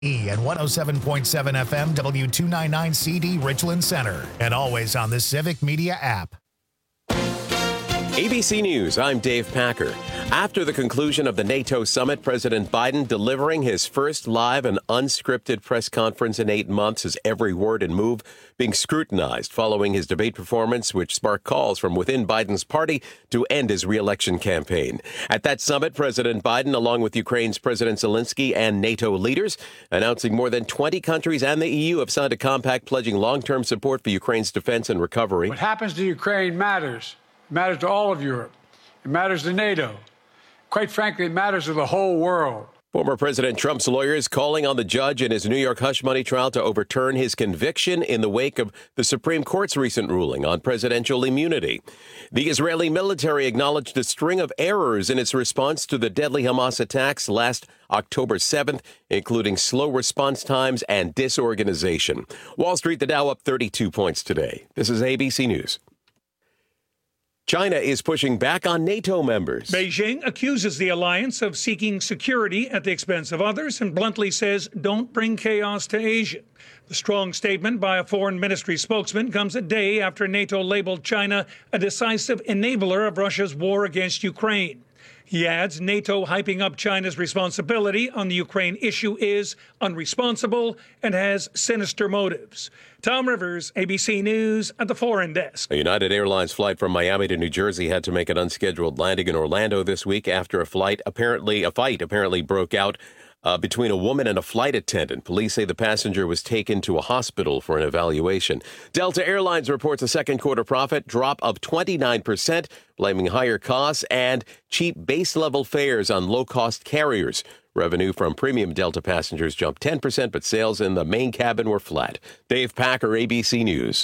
and 107.7 FM W299 CD Richland Center, and always on the Civic Media app. ABC News, I'm Dave Packer. After the conclusion of the NATO summit, President Biden delivering his first live and unscripted press conference in 8 months, his every word and move being scrutinized following his debate performance, which sparked calls from within Biden's party to end his re-election campaign. At that summit, President Biden, along with Ukraine's President Zelensky and NATO leaders, announcing more than 20 countries and the EU have signed a compact pledging long-term support for Ukraine's defense and recovery. What happens to Ukraine matters. It matters to all of Europe. It matters to NATO. Quite frankly, it matters to the whole world. Former President Trump's lawyers calling on the judge in his New York hush money trial to overturn his conviction in the wake of the Supreme Court's recent ruling on presidential immunity. The Israeli military acknowledged a string of errors in its response to the deadly Hamas attacks last October 7th, including slow response times and disorganization. Wall Street, the Dow up 32 points today. This is ABC News. China is pushing back on NATO members. Beijing accuses the alliance of seeking security at the expense of others and bluntly says, don't bring chaos to Asia. The strong statement by a foreign ministry spokesman comes a day after NATO labeled China a decisive enabler of Russia's war against Ukraine. He adds NATO hyping up China's responsibility on the Ukraine issue is unresponsible and has sinister motives. Tom Rivers, ABC News at the Foreign Desk. A United Airlines flight from Miami to New Jersey had to make an unscheduled landing in Orlando this week after a fight apparently broke out between a woman and a flight attendant. Police say the passenger was taken to a hospital for an evaluation. Delta Airlines reports a second quarter profit drop of 29%, blaming higher costs and cheap base level fares on low-cost carriers. Revenue from premium Delta passengers jumped 10%, but sales in the main cabin were flat. Dave Packer, ABC News.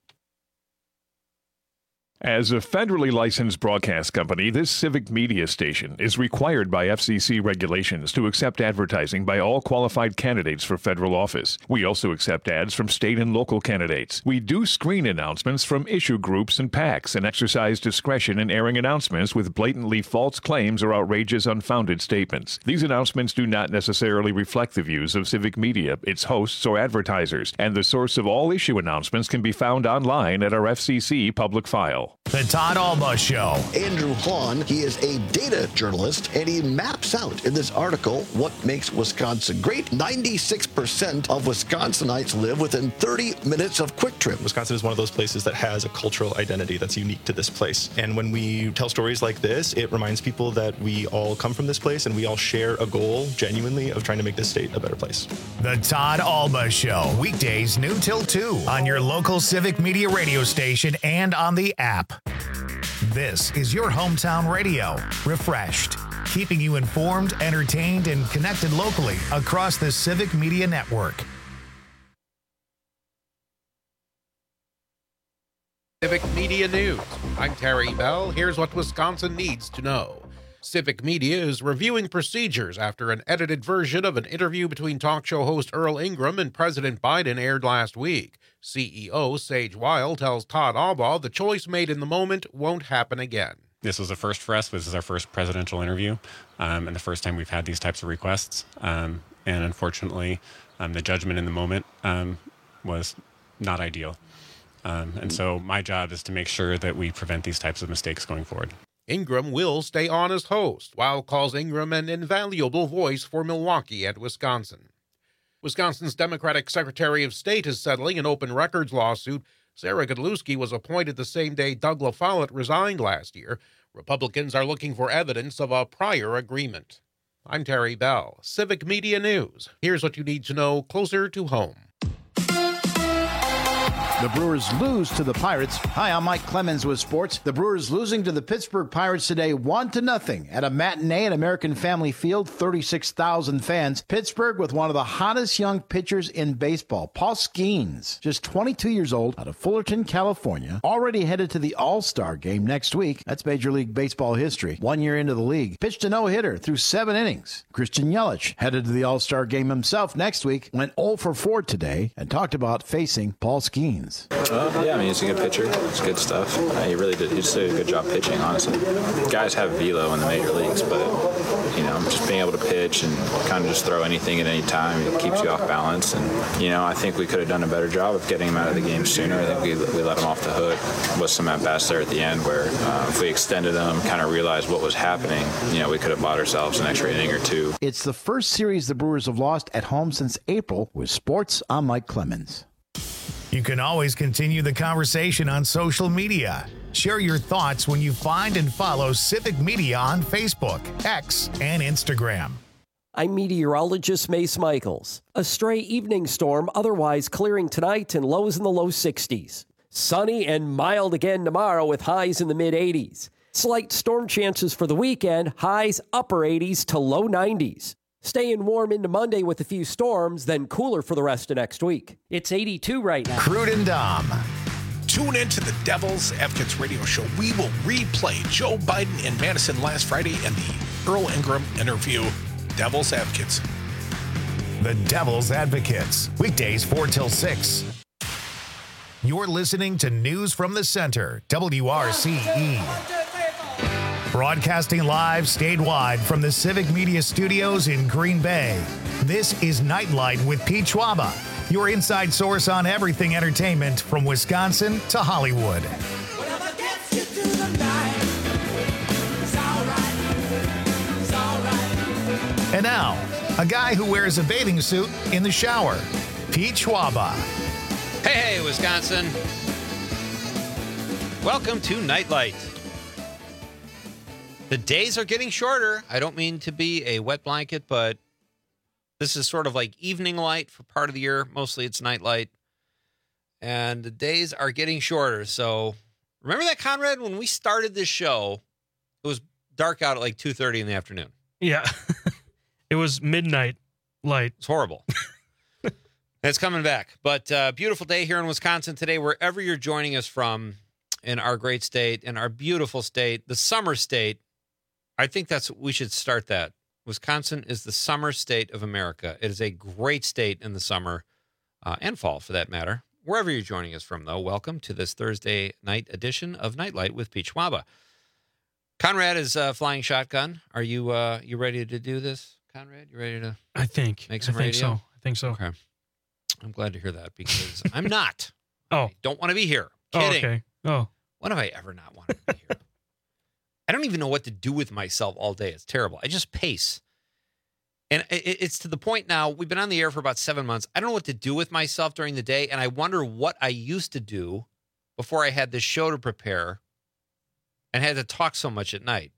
As a federally licensed broadcast company, this civic media station is required by FCC regulations to accept advertising by all qualified candidates for federal office. We also accept ads from state and local candidates. We do screen announcements from issue groups and PACs and exercise discretion in airing announcements with blatantly false claims or outrageous, unfounded statements. These announcements do not necessarily reflect the views of civic media, its hosts, or advertisers, and the source of all issue announcements can be found online at our FCC public file. The Todd Alba Show. Andrew Hahn, he is a data journalist, and he maps out in this article what makes Wisconsin great. 96% of Wisconsinites live within 30 minutes of Quick Trip. Wisconsin is one of those places that has a cultural identity that's unique to this place. And when we tell stories like this, it reminds people that we all come from this place and we all share a goal, genuinely, of trying to make this state a better place. The Todd Alba Show. Weekdays noon till 2 on your local civic media radio station and on the app. This is your hometown radio, refreshed, keeping you informed, entertained, and connected locally across the Civic Media Network. Civic Media News. I'm Terry Bell. Here's what Wisconsin needs to know. Civic Media is reviewing procedures after an edited version of an interview between talk show host Earl Ingram and President Biden aired last week. CEO Sage Weil tells Todd Alba the choice made in the moment won't happen again. This was a first for us. This is our first presidential interview and the first time we've had these types of requests. And unfortunately, the judgment in the moment was not ideal. And so my job is to make sure that we prevent these types of mistakes going forward. Ingram will stay on as host, while calls Ingram an invaluable voice for Milwaukee and Wisconsin. Wisconsin's Democratic Secretary of State is settling an open records lawsuit. Sarah Godlewski was appointed the same day Doug LaFollette resigned last year. Republicans are looking for evidence of a prior agreement. I'm Terry Bell, Civic Media News. Here's what you need to know closer to home. The Brewers lose to the Pirates. Hi, I'm Mike Clemens with sports. The Brewers losing to the Pittsburgh Pirates today 1-0 at a matinee at American Family Field, 36,000 fans. Pittsburgh with one of the hottest young pitchers in baseball, Paul Skeens, just 22 years old, out of Fullerton, California, already headed to the All-Star game next week. That's Major League Baseball history. 1 year into the league, pitched a no-hitter through 7 innings. Christian Yelich headed to the All-Star game himself next week, went 0 for 4 today, and talked about facing Paul Skeens. Clemens. Yeah, I mean, he's a good pitcher. It's good stuff. He just did a good job pitching, honestly. Guys have velo in the major leagues, but, just being able to pitch and kind of just throw anything at any time, it keeps you off balance. And, I think we could have done a better job of getting him out of the game sooner. I think we let him off the hook with some at-bats there at the end where if we extended them, kind of realized what was happening, we could have bought ourselves an extra inning or two. It's the first series the Brewers have lost at home since April. With sports, I'm Mike Clemens. You can always continue the conversation on social media. Share your thoughts when you find and follow Civic Media on Facebook, X, and Instagram. I'm meteorologist Mace Michaels. A stray evening storm otherwise clearing tonight and lows in the low 60s. Sunny and mild again tomorrow with highs in the mid-80s. Slight storm chances for the weekend, highs upper 80s to low 90s. Staying warm into Monday with a few storms, then cooler for the rest of next week. It's 82 right now. Crude and Dom. Tune in to the Devil's Advocates radio show. We will replay Joe Biden in Madison last Friday and the Earl Ingram interview. Devil's Advocates. The Devil's Advocates. Weekdays 4 till 6. You're listening to News from the Center, WRCE. Broadcasting live statewide from the Civic Media Studios in Green Bay. This is Nightlight with Pete Schwaba, your inside source on everything entertainment from Wisconsin to Hollywood. And now, a guy who wears a bathing suit in the shower, Pete Schwaba. Hey, Wisconsin. Welcome to Nightlight. The days are getting shorter. I don't mean to be a wet blanket, but this is sort of like evening light for part of the year. Mostly it's nightlight. And the days are getting shorter. So remember that, Conrad, when we started this show, it was dark out at like 2:30 in the afternoon. Yeah. It was midnight light. It's horrible. It's coming back. But beautiful day here in Wisconsin today, wherever you're joining us from in our great state, in our beautiful state, the summer state. I think we should start that. Wisconsin is the summer state of America. It is a great state in the summer and fall, for that matter. Wherever you're joining us from, though, welcome to this Thursday night edition of Nightlight with Pete Schwaba. Conrad is flying shotgun. Are you ready to do this, Conrad? You ready to? I think. Make some radio? I think so. Okay. I'm glad to hear that because I'm not. I don't want to be here. Kidding. Oh, okay. Oh. When have I ever not wanted to be here? I don't even know what to do with myself all day. It's terrible. I just pace. And it's to the point now, we've been on the air for about 7 months. I don't know what to do with myself during the day, and I wonder what I used to do before I had this show to prepare and had to talk so much at night.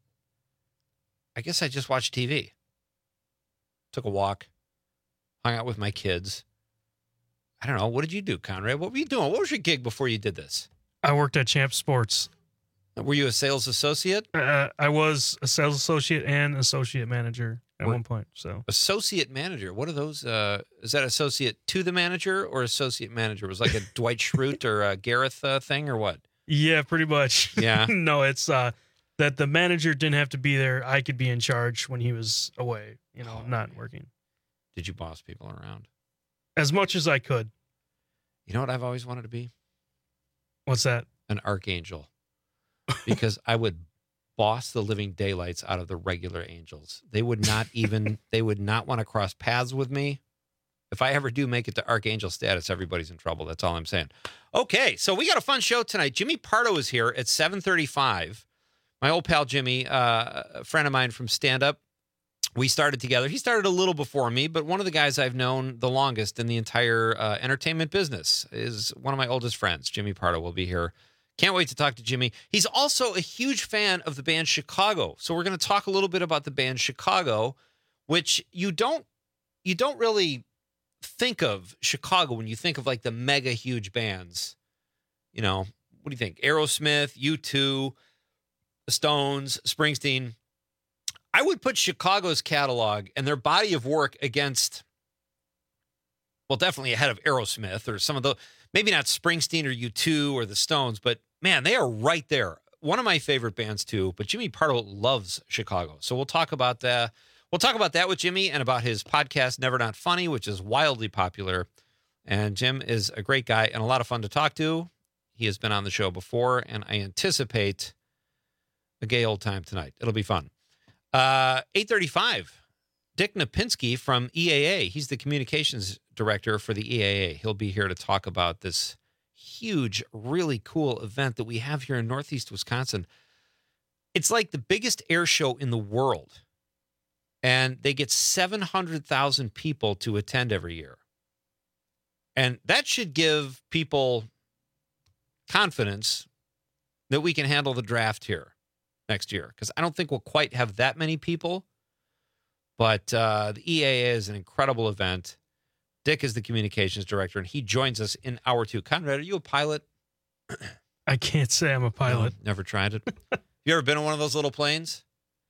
I guess I just watched TV. Took a walk. Hung out with my kids. I don't know. What did you do, Conrad? What were you doing? What was your gig before you did this? I worked at Champ Sports. Were you a sales associate? I was a sales associate and associate manager at one point. So associate manager. What are those? Is that associate to the manager or associate manager? It was like a Dwight Schrute or a Gareth thing or what? Yeah, pretty much. Yeah. No, it's that the manager didn't have to be there. I could be in charge when he was away, not working. Did you boss people around? As much as I could. You know what I've always wanted to be? What's that? An archangel. Because I would boss the living daylights out of the regular angels. They would not want to cross paths with me. If I ever do make it to archangel status, everybody's in trouble. That's all I'm saying. Okay, so we got a fun show tonight. Jimmy Pardo is here at 7:35. My old pal Jimmy, a friend of mine from stand-up. We started together. He started a little before me, but one of the guys I've known the longest in the entire entertainment business is one of my oldest friends. Jimmy Pardo will be here. Can't wait to talk to Jimmy. He's also a huge fan of the band Chicago. So we're going to talk a little bit about the band Chicago, which you don't really think of Chicago when you think of like the mega huge bands. What do you think? Aerosmith, U2, the Stones, Springsteen. I would put Chicago's catalog and their body of work against, well, definitely ahead of Aerosmith or some of the, maybe not Springsteen or U2 or the Stones, but man, they are right there. One of my favorite bands too, but Jimmy Pardo loves Chicago. So we'll talk about that. We'll talk about that with Jimmy and about his podcast, Never Not Funny, which is wildly popular And Jim is a great guy and a lot of fun to talk to. He has been on the show before, and I anticipate a gay old time tonight. It'll be fun. 8:35, Dick Napinski from EAA. He's the communications director for the EAA. He'll be here to talk about this huge, really cool event that we have here in Northeast Wisconsin. It's like the biggest air show in the world, and they get 700,000 people to attend every year. And that should give people confidence that we can handle the draft here next year, because I don't think we'll quite have that many people. But the EAA is an incredible event. Dick is the communications director, and he joins us in hour 2. Conrad, are you a pilot? I can't say I'm a pilot. No, never tried it. You ever been on one of those little planes?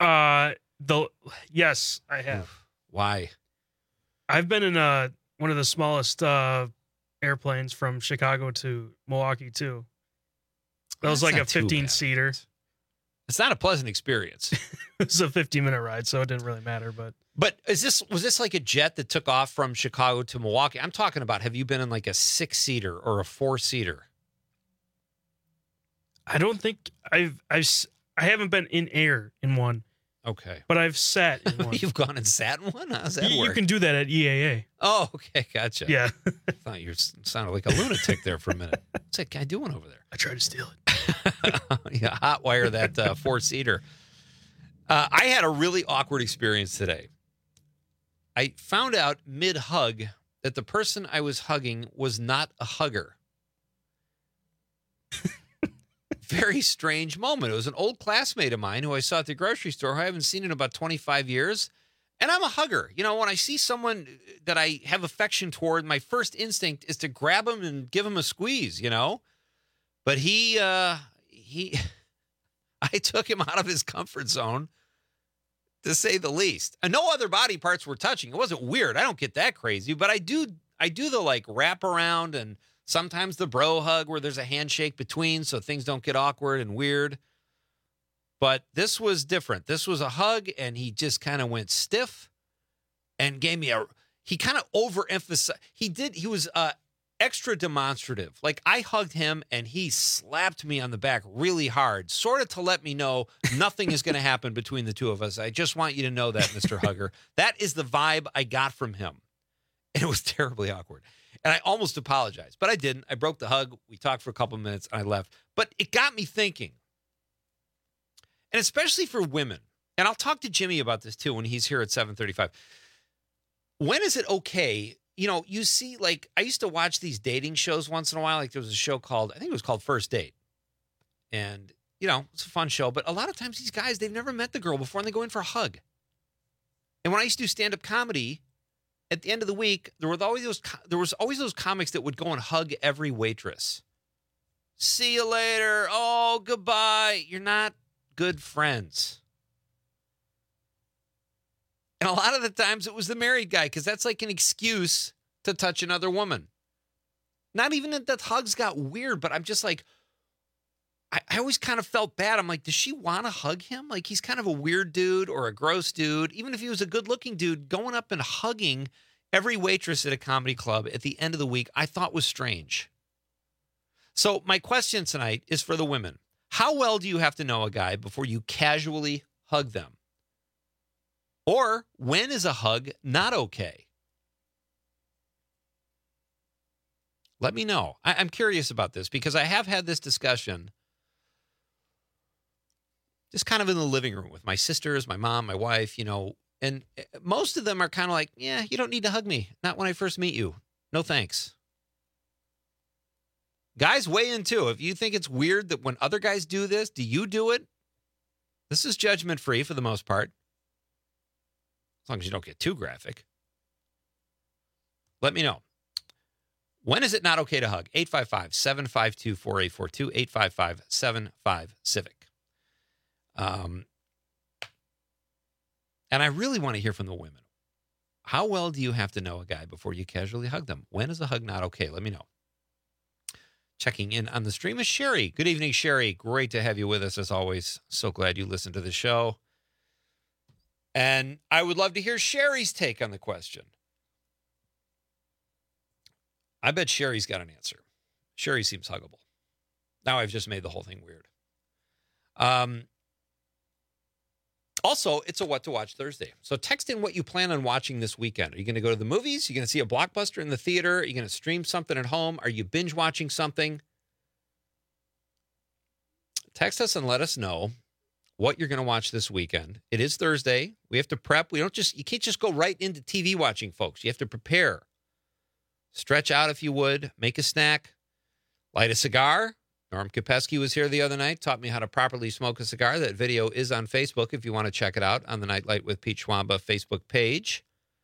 Yes, I have. Oof. Why? I've been in one of the smallest airplanes from Chicago to Milwaukee too. That was like a 15-seater. It's not a pleasant experience. It was a 15-minute ride, so it didn't really matter. But was this like a jet that took off from Chicago to Milwaukee? I'm talking about, have you been in like a 6-seater or a 4-seater? I don't think I haven't been in air in one. Okay. But I've sat in one. You've gone and sat in one? How's that work? You can do that at EAA. Oh, okay. Gotcha. Yeah. I thought you sounded like a lunatic there for a minute. What's that guy doing over there? I tried to steal it. Yeah, hotwire that 4-seater. I had a really awkward experience today. I found out mid-hug that the person I was hugging was not a hugger. Very strange moment. It was an old classmate of mine who I saw at the grocery store who I haven't seen in about 25 years. And I'm a hugger. You know, when I see someone that I have affection toward, my first instinct is to grab him and give him a squeeze, you know? But I took him out of his comfort zone, to say the least. And no other body parts were touching. It wasn't weird. I don't get that crazy, but I do the like wrap around and sometimes the bro hug where there's a handshake between so things don't get awkward and weird. But this was different. This was a hug, and he just kind of went stiff and gave me he kind of overemphasized. He was extra demonstrative. Like I hugged him and he slapped me on the back really hard, sort of to let me know nothing is going to happen between the two of us. I just want you to know that, Mr. Hugger. That is the vibe I got from him. And it was terribly awkward. And I almost apologized, but I didn't. I broke the hug. We talked for a couple minutes and I left. But it got me thinking. And especially for women, and I'll talk to Jimmy about this too when he's here at 7:35. When is it okay? You know, you see, like, I used to watch these dating shows once in a while. Like there was a show called, I think it was called First Date. And, you know, it's a fun show. But a lot of times these guys, they've never met the girl before and they go in for a hug. And when I used to do stand-up comedy, at the end of the week, there was always those comics that would go and hug every waitress. See you later. Oh, goodbye. You're not good friends. And a lot of the times it was the married guy, because that's like an excuse to touch another woman. Not even that hugs got weird, but I'm just like, I always kind of felt bad. I'm like, does she want to hug him? Like he's kind of a weird dude or a gross dude. Even if he was a good looking dude, going up and hugging every waitress at a comedy club at the end of the week, I thought was strange. So my question tonight is for the women. How well do you have to know a guy before you casually hug them? Or when is a hug not okay? Let me know. I'm curious about this because I have had this discussion just kind of in the living room with my sisters, my mom, my wife, you know, and most of them are kind of like, yeah, you don't need to hug me. Not when I first meet you. No thanks. Guys, weigh in too. If you think it's weird that when other guys do this, do you do it? This is judgment free for the most part. As long as you don't get too graphic. Let me know. When is it not okay to hug? 855-752-4842, 855-75-CIVIC. And I really want to hear from the women. How well do you have to know a guy before you casually hug them? When is a hug not okay? Let me know. Checking in on the stream is Sherry. Good evening, Sherry. Great to have you with us as always. So glad you listened to the show. And I would love to hear Sherry's take on the question. I bet Sherry's got an answer. Sherry seems huggable. Now I've just made the whole thing weird. Also, it's a What to Watch Thursday. So text in what you plan on watching this weekend. Are you going to go to the movies? Are you going to see a blockbuster in the theater? Are you going to stream something at home? Are you binge watching something? Text us and let us know what you're going to watch this weekend. It is Thursday. We have to prep. You can't just go right into TV watching, folks. You have to prepare. Stretch out if you would. Make a snack. Light a cigar. Norm Kopesky was here the other night, taught me how to properly smoke a cigar. That video is on Facebook if you want to check it out on the Nightlight with Pete Schwamba Facebook page.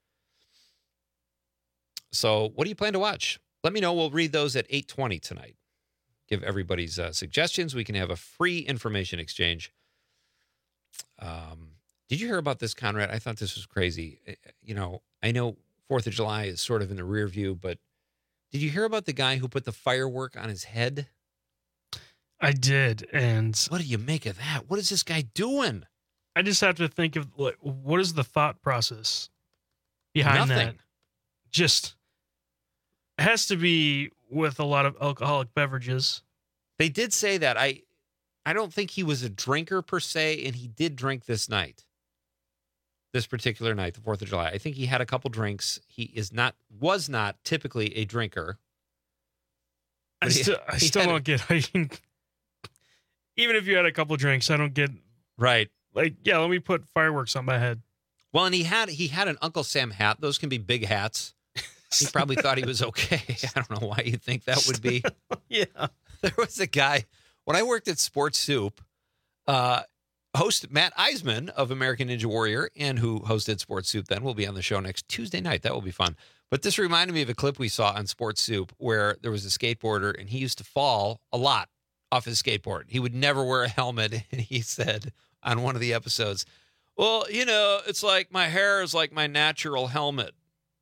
So what do you plan to watch? Let me know. We'll read those at 8:20 tonight. Give everybody's suggestions. We can have a free information exchange. Did you hear about this, Conrad? I thought this was crazy. I know 4th of July is sort of in the rear view, but did you hear about the guy who put the firework on his head? I did, and what do you make of that? What is this guy doing? I just have to think of what is the thought process behind that? Just it has to be with a lot of alcoholic beverages. They did say that. I don't think he was a drinker per se, and he did drink this particular night, the 4th of July. I think he had a couple drinks. He was not typically a drinker. I still don't get. Even if you had a couple drinks, I don't get. Right. Like, yeah, let me put fireworks on my head. Well, and he had an Uncle Sam hat. Those can be big hats. He probably thought he was okay. I don't know why you think that would be. Yeah. There was a guy, when I worked at Sports Soup, host Matt Eisman of American Ninja Warrior, and who hosted Sports Soup then, will be on the show next Tuesday night. That will be fun. But this reminded me of a clip we saw on Sports Soup where there was a skateboarder, and he used to fall a lot off his skateboard. He would never wear a helmet, and he said on one of the episodes, well, it's like my hair is like my natural helmet.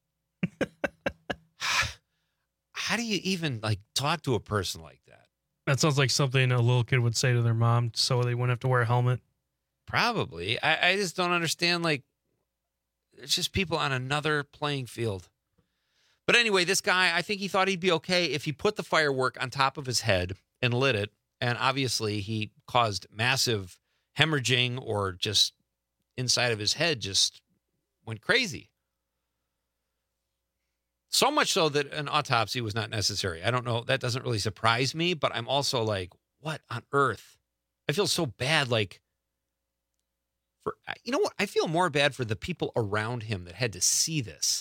How do you even talk to a person like that? That sounds like something a little kid would say to their mom so they wouldn't have to wear a helmet. Probably. I just don't understand. It's just people on another playing field. But anyway, this guy, I think he thought he'd be okay if he put the firework on top of his head and lit it. And obviously he caused massive hemorrhaging, or just inside of his head just went crazy. So much so that an autopsy was not necessary. I don't know. That doesn't really surprise me, but I'm also like, what on earth? I feel so bad. You know what? I feel more bad for the people around him that had to see this.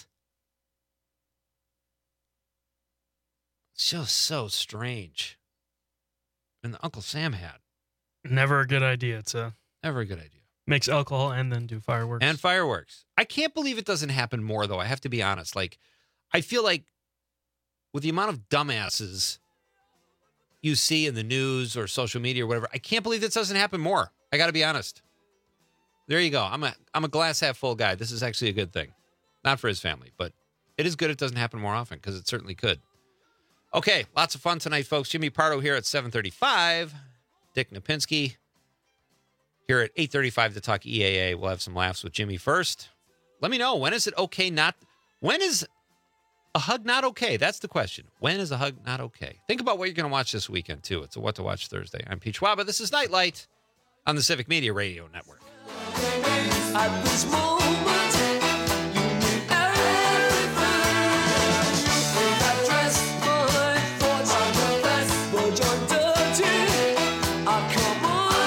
It's just so strange. And the Uncle Sam hat. Never a good idea to. Never a good idea. Mix alcohol and then do fireworks. And fireworks. I can't believe it doesn't happen more, though. I have to be honest. I feel like with the amount of dumbasses you see in the news or social media or whatever, I can't believe this doesn't happen more. I got to be honest. There you go. I'm a glass half full guy. This is actually a good thing. Not for his family, but it is good it doesn't happen more often, because it certainly could. Okay, lots of fun tonight, folks. Jimmy Pardo here at 7:35. Dick Napinski here at 8:35 to talk EAA. We'll have some laughs with Jimmy first. Let me know, when is it okay when is a hug not okay? That's the question. When is a hug not okay? Think about what you're going to watch this weekend, too. It's a What to Watch Thursday. I'm Pete Schwaba. This is Nightlight on the Civic Media Radio Network. At this moment, you need everything. I dress my thoughts on the best, but you're dirty. I come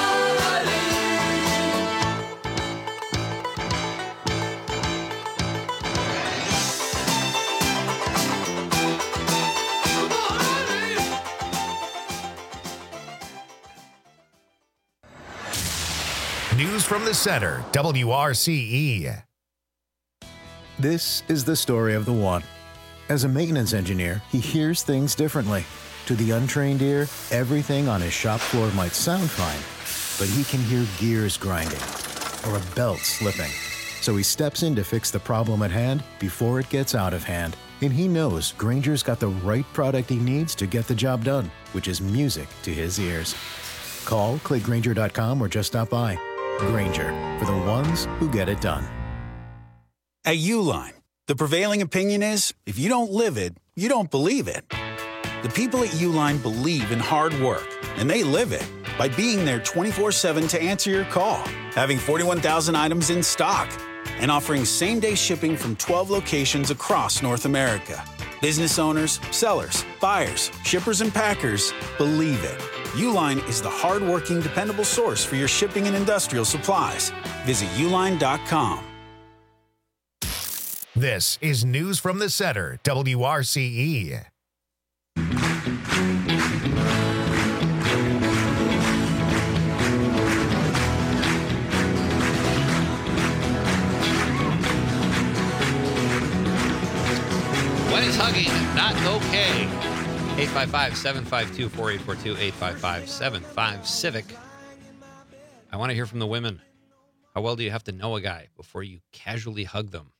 News from the Center, WRCE. This is the story of the one. As a maintenance engineer, he hears things differently. To the untrained ear, everything on his shop floor might sound fine, but he can hear gears grinding or a belt slipping. So he steps in to fix the problem at hand before it gets out of hand. And he knows Grainger's got the right product he needs to get the job done, which is music to his ears. Call, click Grainger.com, or just stop by. Grainger, for the ones who get it done. At Uline, the prevailing opinion is, if you don't live it, you don't believe it. The people at Uline believe in hard work, and they live it by being there 24/7 to answer your call, having 41,000 items in stock, and offering same-day shipping from 12 locations across North America. Business owners, sellers, buyers, shippers, and packers believe it. Uline is the hard-working, dependable source for your shipping and industrial supplies. Visit uline.com. This is News from the Center, WRCE. When is hugging not okay? 855-752-4842, 855-75-CIVIC. I want to hear from the women. How well do you have to know a guy before you casually hug them?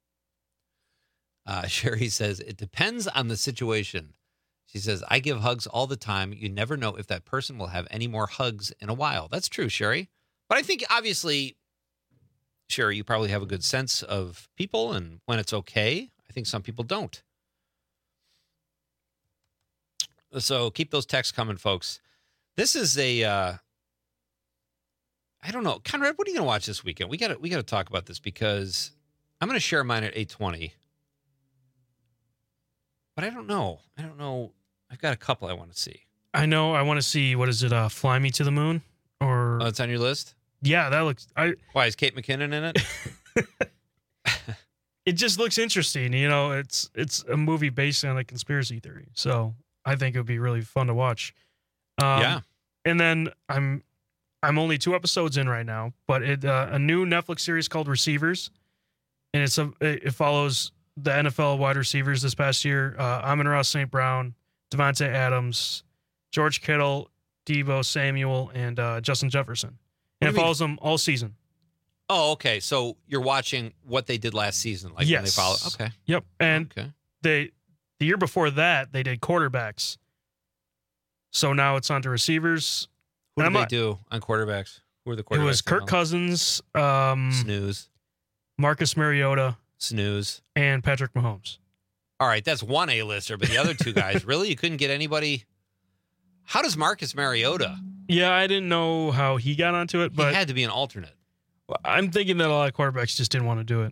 Sherry says, it depends on the situation. She says, I give hugs all the time. You never know if that person will have any more hugs in a while. That's true, Sherry. But I think, obviously, Sherry, you probably have a good sense of people and when it's okay. I think some people don't. So keep those texts coming, folks. This is I don't know. Conrad, what are you going to watch this weekend? We got to talk about this because I'm going to share mine at 8:20. But I don't know. I've got a couple I want to see. I know. I want to see, what is it? Fly Me to the Moon? Or it's on your list? Yeah, that looks. Why is Kate McKinnon in it? It just looks interesting. You know, it's a movie based on a conspiracy theory, so I think it would be really fun to watch. Yeah. And then I'm only 2 episodes in right now, but a new Netflix series called Receivers, and it follows the NFL wide receivers this past year: Amon-Ra St. Brown, Devontae Adams, George Kittle, Deebo Samuel, and Justin Jefferson. And it follows them all season. Oh, okay. So you're watching what they did last season, like when they follow. Okay. Yep. And the year before that, they did quarterbacks. So now it's on to receivers. Who did they do on quarterbacks? Who were the quarterbacks? It was Kirk Cousins, Snooze, Marcus Mariota, Snooze, and Patrick Mahomes. All right, that's one A-lister, but the other two guys, really? You couldn't get anybody? How does Marcus Mariota? Yeah, I didn't know how he got onto it, but he had to be an alternate. I'm thinking that a lot of quarterbacks just didn't want to do it.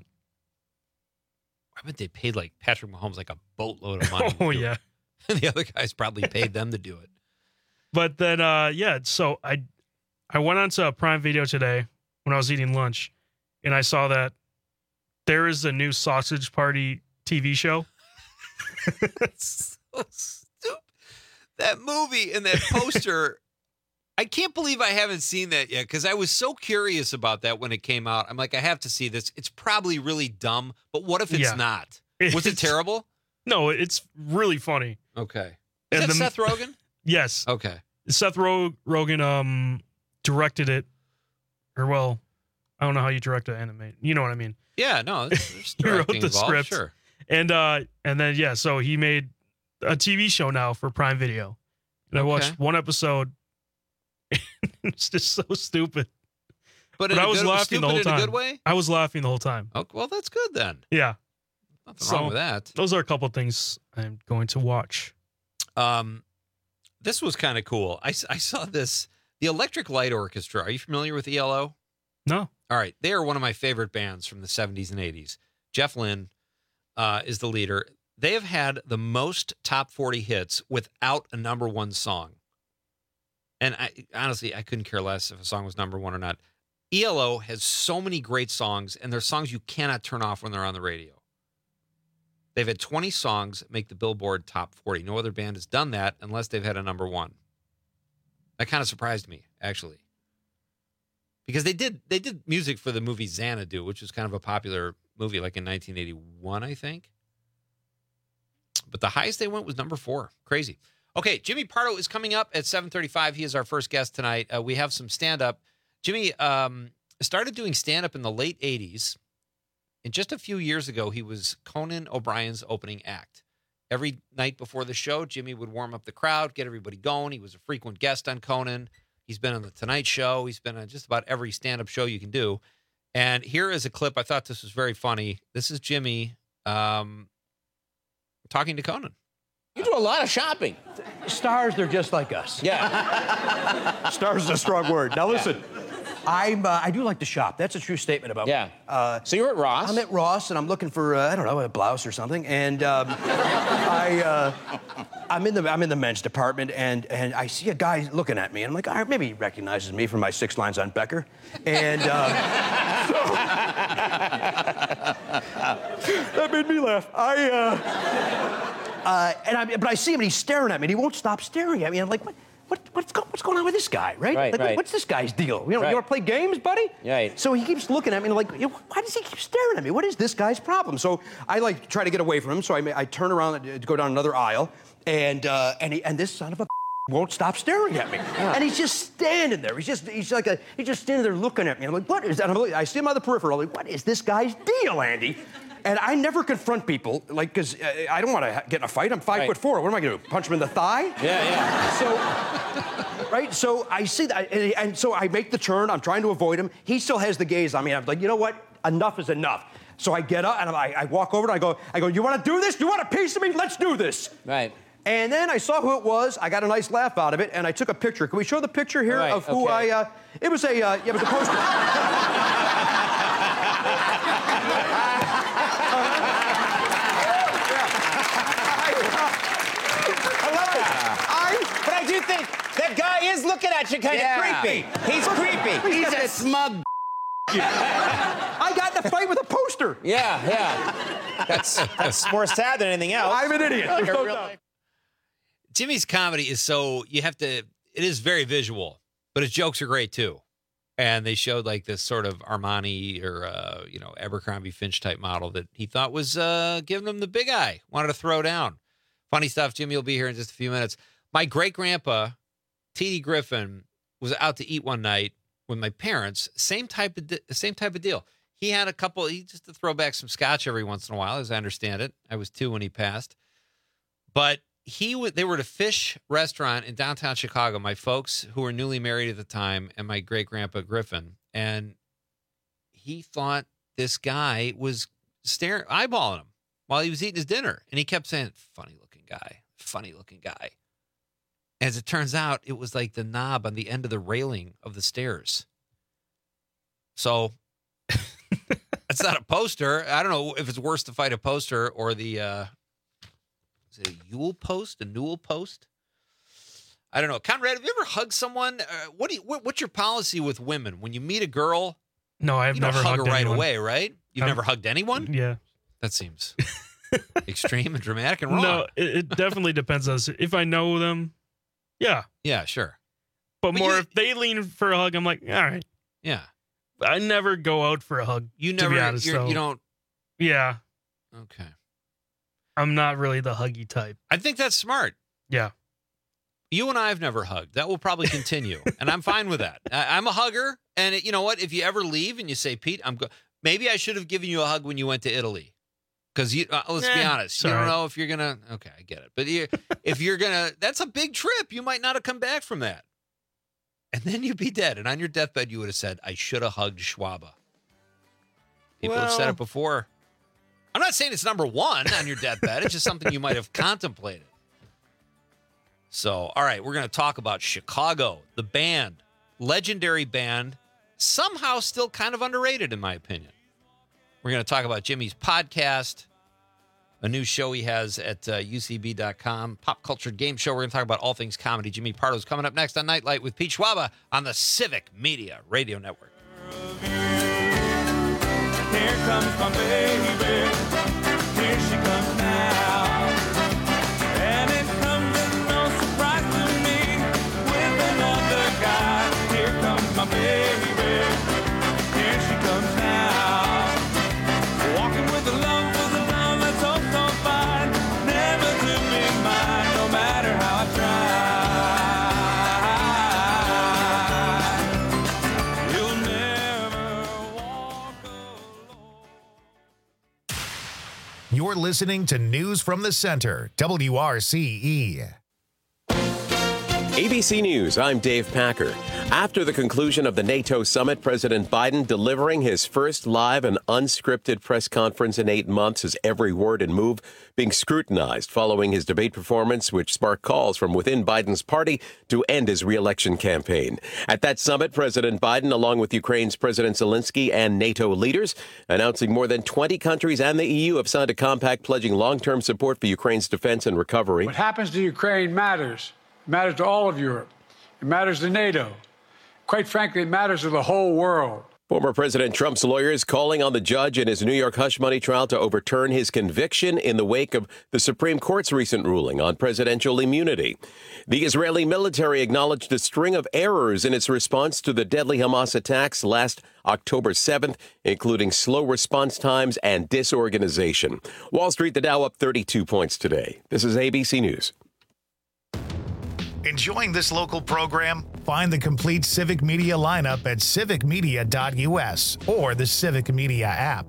I bet they paid like Patrick Mahomes like a boatload of money. Oh, yeah. And the other guys probably paid them to do it. But then, so I went onto Prime Video today when I was eating lunch, and I saw that there is a new Sausage Party TV show. It's so stupid. That movie and that poster, I can't believe I haven't seen that yet because I was so curious about that when it came out. I'm like, I have to see this. It's probably really dumb, but what if it's not? Was it terrible? No, it's really funny. Okay. Is that Seth Rogen? Yes. Okay. Seth Rogen directed it, or well, I don't know how you direct an animate. You know what I mean? Yeah, no, there's he wrote the involved, script, sure. And then so he made a TV show now for Prime Video, and I watched one episode. It's just so stupid. But I was laughing the whole time. In a good way? I was laughing the whole time. Oh, well, that's good then. Yeah. Nothing wrong with that. Those are a couple of things I'm going to watch. This was kind of cool. I saw this. The Electric Light Orchestra. Are you familiar with ELO? No. All right. They are one of my favorite bands from the 70s and 80s. Jeff Lynne is the leader. They have had the most top 40 hits without a number one song. And honestly, I couldn't care less if a song was number one or not. ELO has so many great songs, and they're songs you cannot turn off when they're on the radio. They've had 20 songs make the Billboard top 40. No other band has done that unless they've had a number one. That kind of surprised me, actually. Because they did music for the movie Xanadu, which was kind of a popular movie like in 1981, I think. But the highest they went was number 4. Crazy. Okay, Jimmy Pardo is coming up at 7:35. He is our first guest tonight. We have some stand-up. Jimmy started doing stand-up in the late 80s. And just a few years ago, he was Conan O'Brien's opening act. Every night before the show, Jimmy would warm up the crowd, get everybody going. He was a frequent guest on Conan. He's been on The Tonight Show. He's been on just about every stand-up show you can do. And here is a clip. I thought this was very funny. This is Jimmy talking to Conan. You do a lot of shopping. Stars, they're just like us. Yeah. Stars is a strong word. Now listen, I do like to shop. That's a true statement about me. Yeah. So you're at Ross. I'm at Ross, and I'm looking for I don't know, a blouse or something. And I'm in the men's department, and I see a guy looking at me, and I'm like, all right, maybe he recognizes me from my 6 lines on Becker. And that made me laugh. But I see him, and he's staring at me, and he won't stop staring at me. And I'm like, what's going on with this guy, right? Right. What's this guy's deal? You want to play games, buddy? Right. So he keeps looking at me, and I'm like, why does he keep staring at me? What is this guy's problem? So I try to get away from him. So I turn around to go down another aisle, and this son of a won't stop staring at me. And he's just standing there. He's just standing there looking at me. I'm like, what is that? I see him on the peripheral. I'm like, what is this guy's deal, Andy? And I never confront people, because I don't want to get in a fight. I'm 5'4". What am I going to do? Punch him in the thigh? Yeah. So I see that, and so I make the turn. I'm trying to avoid him. He still has the gaze on me. I'm like, you know what? Enough is enough. So I get up, and I walk over, and I go, you want to do this? You want a piece of me? Let's do this. Right. And then I saw who it was. I got a nice laugh out of it, and I took a picture. Can we show the picture here of who it was a poster. But I do think that guy is looking at you kind of creepy. He's creepy. He's a smug. I got in a fight with a poster. Yeah. That's more sad than anything else. I'm an idiot. There's no doubt. Jimmy's comedy is it is very visual, but his jokes are great too. And they showed like this sort of Armani or, Abercrombie Finch type model that he thought was giving him the big eye, wanted to throw down. Funny stuff. Jimmy will be here in just a few minutes. My great-grandpa, T.D. Griffin, was out to eat one night with my parents. Same type of deal. He had just to throw back some scotch every once in a while, as I understand it. I was 2 when he passed. But they were at a fish restaurant in downtown Chicago, my folks who were newly married at the time, and my great-grandpa Griffin. And he thought this guy was eyeballing him while he was eating his dinner. And he kept saying, funny-looking guy. As it turns out, it was like the knob on the end of the railing of the stairs. So it's not a poster. I don't know if it's worse to fight a poster or the, is it a Yule post, a Newell post? I don't know. Conrad, have you ever hugged someone? What's your policy with women? When you meet a girl, no, I've never hug hugged her right anyone. away, right? You've never hugged anyone? Yeah. That seems extreme and dramatic and wrong. No, it definitely depends on if I know them. Yeah. Yeah, sure. But if they lean for a hug, I'm like, all right. Yeah. I never go out for a hug. You never, to be honest, you don't. Yeah. Okay. I'm not really the huggy type. I think that's smart. Yeah. You and I have never hugged. That will probably continue, and I'm fine with that. I'm a hugger, and you know what? If you ever leave and you say, Pete, maybe I should have given you a hug when you went to Italy. Because let's be honest, you don't know if you're gonna. Okay, I get it. But if you're gonna, that's a big trip. You might not have come back from that, and then you'd be dead. And on your deathbed, you would have said, "I should have hugged Schwaba." People have said it before. I'm not saying it's number one on your deathbed. It's just something you might have contemplated. So, all right, we're going to talk about Chicago, the band, legendary band, somehow still kind of underrated, in my opinion. We're going to talk about Jimmy's podcast, a new show he has at UCB.com, Pop Culture Game Show. We're going to talk about all things comedy. Jimmy Pardo's coming up next on Nightlight with Pete Schwaba on the Civic Media Radio Network. Here comes my baby. Here she comes now. And it comes as no surprise to me with another guy. Here comes my baby. Here she comes now. Walking with the love that's so, so fine. Never to be mine, no matter how I try. You'll never walk alone. You're listening to News from the Center, WRCE. ABC News, I'm Dave Packer. After the conclusion of the NATO summit, President Biden delivering his first live and unscripted press conference in 8 months, his every word and move being scrutinized following his debate performance, which sparked calls from within Biden's party to end his re-election campaign. At that summit, President Biden, along with Ukraine's President Zelensky and NATO leaders, announcing more than 20 countries and the EU have signed a compact pledging long-term support for Ukraine's defense and recovery. What happens to Ukraine matters. It matters to all of Europe. It matters to NATO. Quite frankly, it matters to the whole world. Former President Trump's lawyers calling on the judge in his New York hush money trial to overturn his conviction in the wake of the Supreme Court's recent ruling on presidential immunity. The Israeli military acknowledged a string of errors in its response to the deadly Hamas attacks last October 7th, including slow response times and disorganization. Wall Street, the Dow up 32 points today. This is ABC News. Enjoying this local program? Find the complete Civic Media lineup at civicmedia.us or the Civic Media app.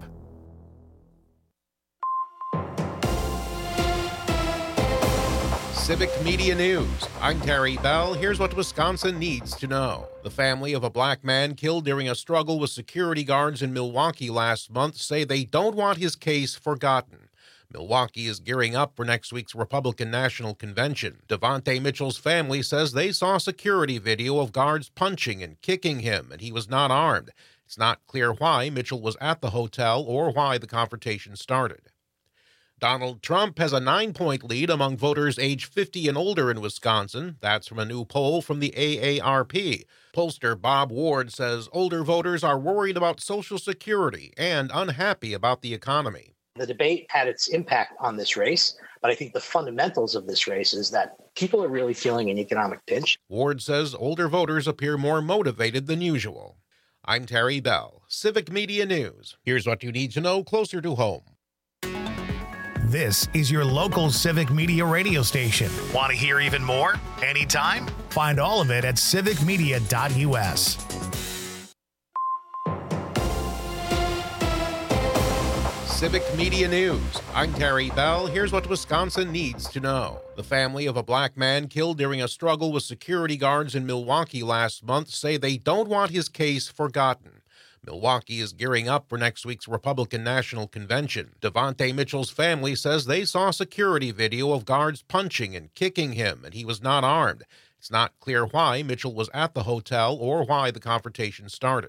Civic Media News. I'm Terry Bell. Here's what Wisconsin needs to know. The family of a black man killed during a struggle with security guards in Milwaukee last month say they don't want his case forgotten. Milwaukee is gearing up for next week's Republican National Convention. Devontae Mitchell's family says they saw security video of guards punching and kicking him, and he was not armed. It's not clear why Mitchell was at the hotel or why the confrontation started. Donald Trump has a 9-point lead among voters age 50 and older in Wisconsin. That's from a new poll from the AARP. Pollster Bob Ward says older voters are worried about Social Security and unhappy about the economy. The debate had its impact on this race, but I think the fundamentals of this race is that people are really feeling an economic pinch. Ward says older voters appear more motivated than usual. I'm Terry Bell, Civic Media News. Here's what you need to know closer to home. This is your local Civic Media radio station. Want to hear even more? Anytime? Find all of it at civicmedia.us. Civic Media News. I'm Terry Bell. Here's what Wisconsin needs to know. The family of a black man killed during a struggle with security guards in Milwaukee last month say they don't want his case forgotten. Milwaukee is gearing up for next week's Republican National Convention. Devontae Mitchell's family says they saw security video of guards punching and kicking him, and he was not armed. It's not clear why Mitchell was at the hotel or why the confrontation started.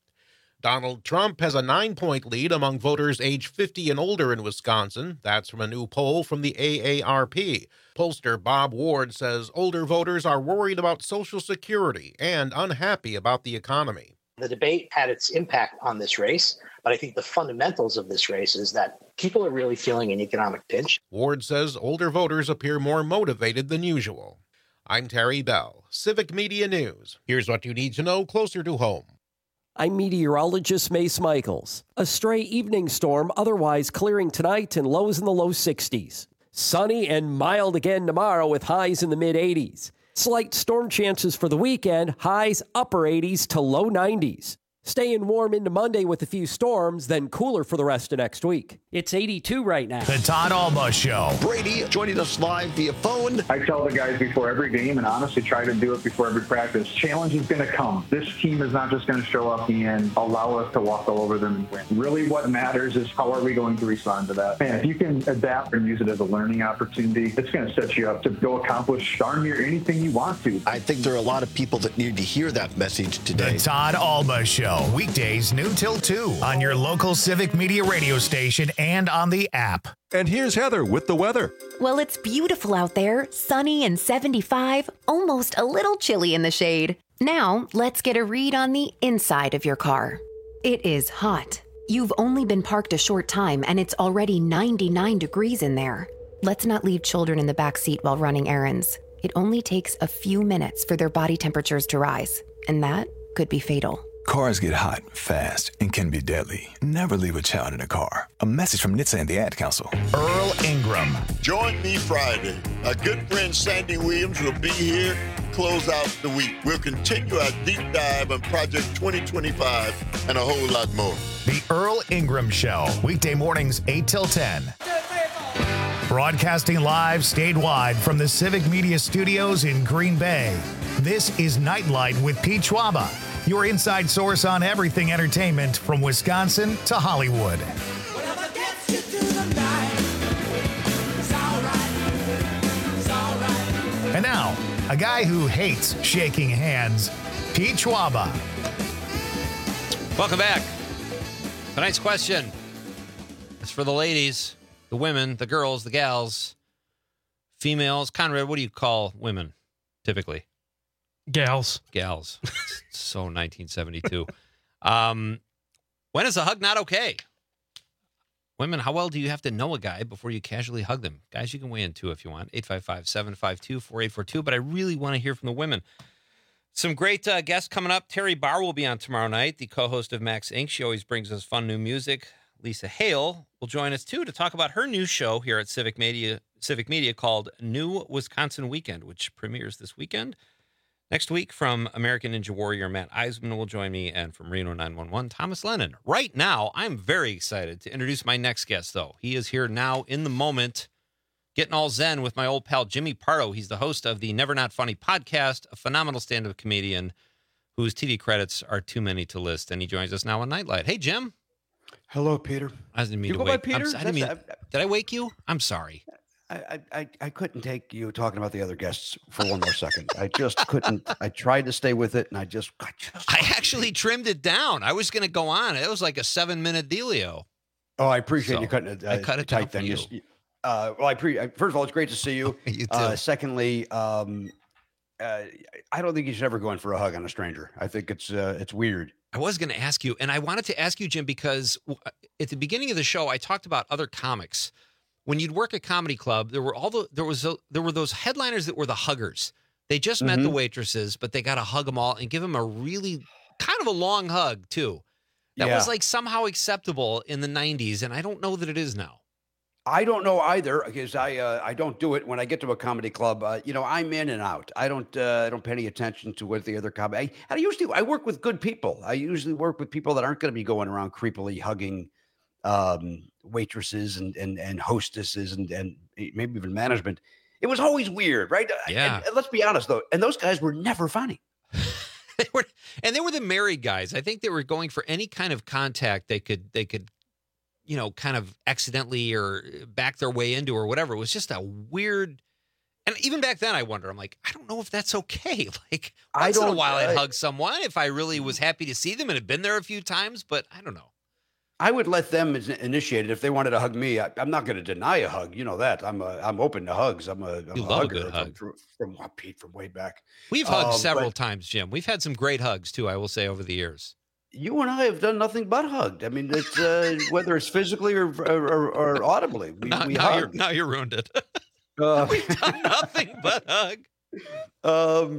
Donald Trump has a 9-point lead among voters age 50 and older in Wisconsin. That's from a new poll from the AARP. Pollster Bob Ward says older voters are worried about Social Security and unhappy about the economy. The debate had its impact on this race, but I think the fundamentals of this race is that people are really feeling an economic pinch. Ward says older voters appear more motivated than usual. I'm Terry Bell, Civic Media News. Here's what you need to know closer to home. I'm meteorologist Mace Michaels. A stray evening storm otherwise clearing tonight and lows in the low 60s. Sunny and mild again tomorrow with highs in the mid-80s. Slight storm chances for the weekend, highs upper 80s to low 90s. Staying warm into Monday with a few storms, then cooler for the rest of next week. It's 82 right now. The Todd Alba Show. Brady joining us live via phone. I tell the guys before every game, and honestly try to do it before every practice, challenge is going to come. This team is not just going to show up and allow us to walk all over them and win. Really what matters is how are we going to respond to that. And if you can adapt and use it as a learning opportunity, it's going to set you up to go accomplish darn near anything you want to. I think there are a lot of people that need to hear that message today. The Todd Alba Show. Weekdays noon till 2 on your local Civic Media radio station and on the app. And here's Heather with the weather. Well, it's beautiful out there, sunny and 75, almost a little chilly in the shade. Now, let's get a read on the inside of your car. It is hot. You've only been parked a short time and it's already 99 degrees in there. Let's not leave children in the back seat while running errands. It only takes a few minutes for their body temperatures to rise, and that could be fatal. Cars get hot, fast, and can be deadly. Never leave a child in a car. A message from NHTSA and the Ad Council. Earl Ingram. Join me Friday. Our good friend Sandy Williams will be here to close out the week. We'll continue our deep dive on Project 2025 and a whole lot more. The Earl Ingram Show. Weekday mornings 8 till 10. Broadcasting live statewide from the Civic Media Studios in Green Bay, this is Nightlight with Pete Schwaba, your inside source on everything entertainment from Wisconsin to Hollywood. And now, a guy who hates shaking hands, Pete Schwaba. Welcome back. Tonight's question is for the ladies, the women, the girls, the gals, females. Conrad, what do you call women typically? Gals. Gals. So 1972. When is a hug not okay? Women, how well do you have to know a guy before you casually hug them? Guys, you can weigh in too if you want. 855-752-4842. But I really want to hear from the women. Some great guests coming up. Terry Barr will be on tomorrow night, the co-host of Max Inc. She always brings us fun new music. Lisa Hale will join us too to talk about her new show here at Civic Media called New Wisconsin Weekend, which premieres this weekend. Next week, from American Ninja Warrior, Matt Eisman will join me, and from Reno 911, Thomas Lennon. Right now, I'm very excited to introduce my next guest, though. He is here now in the moment, getting all zen with my old pal, Jimmy Pardo. He's the host of the Never Not Funny podcast, a phenomenal stand-up comedian whose TV credits are too many to list, and he joins us now on Nightlight. Hey, Jim. Hello, Peter. I didn't mean you to go wake. by Peter? Did I wake you? I'm sorry. I couldn't take you talking about the other guests for one more second. I just couldn't. I tried to stay with it, and I actually trimmed it down. I was going to go on. It was like a 7-minute dealio. Oh, I appreciate you cutting it. I cut it tight down then. for you. First of all, it's great to see you. You too. Secondly, I don't think you should ever go in for a hug on a stranger. I think it's weird. I was going to ask you, and I wanted to ask you, Jim, because at the beginning of the show, I talked about other comics. When you'd work at comedy club, there were those headliners that were the huggers. They just met the waitresses, but they got to hug them all and give them a really kind of a long hug too. That was like somehow acceptable in the 90s, and I don't know that it is now. I don't know either, because I don't do it when I get to a comedy club. I'm in and out. I don't pay any attention to what the other comedy. I work with good people. I usually work with people that aren't going to be going around creepily hugging waitresses and hostesses and maybe even management. It was always weird, right? Yeah. And let's be honest though, and those guys were never funny. They were the married guys. I think they were going for any kind of contact they could kind of accidentally or back their way into or whatever. It was just a weird. And even back then, I wonder. I'm like, I don't know if that's okay. Like once in a while, I'd hug someone if I really was happy to see them and had been there a few times. But I don't know. I would let them initiate it if they wanted to hug me. I'm not going to deny a hug. You know that. I'm open to hugs. I'm a hugger. Good hug. From Pete from way back. We've hugged several times, Jim. We've had some great hugs too. I will say over the years. You and I have done nothing but hugged. I mean, it's whether it's physically or audibly. We hug. Now you ruined it. We've done nothing but hug.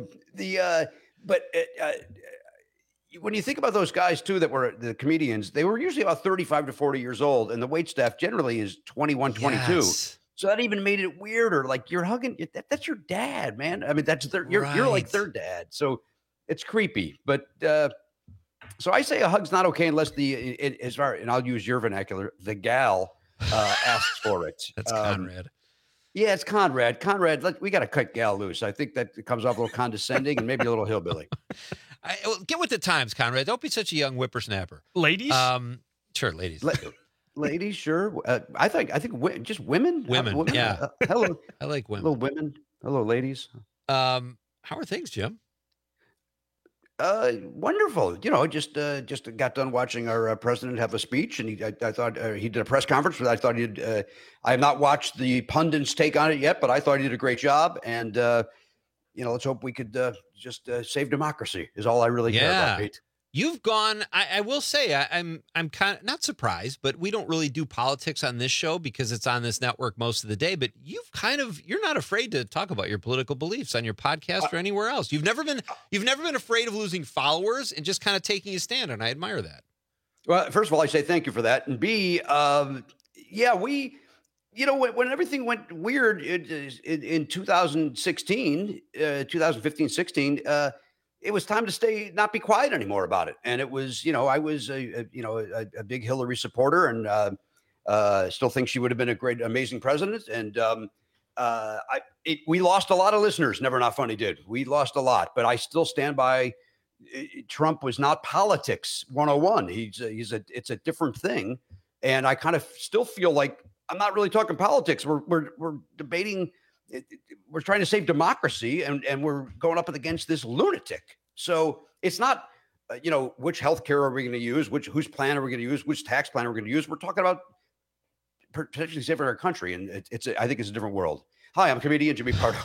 When you think about those guys too that were the comedians, they were usually about 35 to 40 years old, and the wait staff generally is 21, 22. Yes. So that even made it weirder. Like you're hugging, that's your dad, man. I mean, you're like their dad. So it's creepy. But so I say a hug's not okay unless and I'll use your vernacular, the gal asks for it. That's Conrad. Yeah, it's Conrad. Conrad, we got to cut gal loose. I think that comes off a little condescending and maybe a little hillbilly. Get with the times, Conrad. Don't be such a young whippersnapper. Ladies? Sure, ladies. Ladies, sure. I think just women. Women, yeah. Hello. I like women. Hello, women. Hello, ladies. How are things, Jim? Wonderful. Just got done watching our president have a speech, and I thought he did a press conference. But I thought I have not watched the pundits take on it yet, but I thought he did a great job. And let's hope we could just save democracy. Is all I really care about, Pete. You've gone. I will say I'm kind of not surprised, but we don't really do politics on this show because it's on this network most of the day. But you're not afraid to talk about your political beliefs on your podcast or anywhere else. You've never been afraid of losing followers and just kind of taking a stand, and I admire that. Well, first of all, I say thank you for that, and B, we. When everything went weird in 2016, 2015-16, it was time to not be quiet anymore about it. And it was, I was a big Hillary supporter, and Still think she would have been a great, amazing president. And we lost a lot of listeners. Never Not Funny did. We lost a lot, but I still stand by. Trump was not politics 101. It's a different thing. And I kind of still feel like I'm not really talking politics. We're debating. We're trying to save democracy, and we're going up against this lunatic. So it's not, which healthcare are we going to use? Whose plan are we going to use? Which tax plan are we going to use? We're talking about potentially saving our country, and I think it's a different world. Hi, I'm comedian Jimmy Pardo.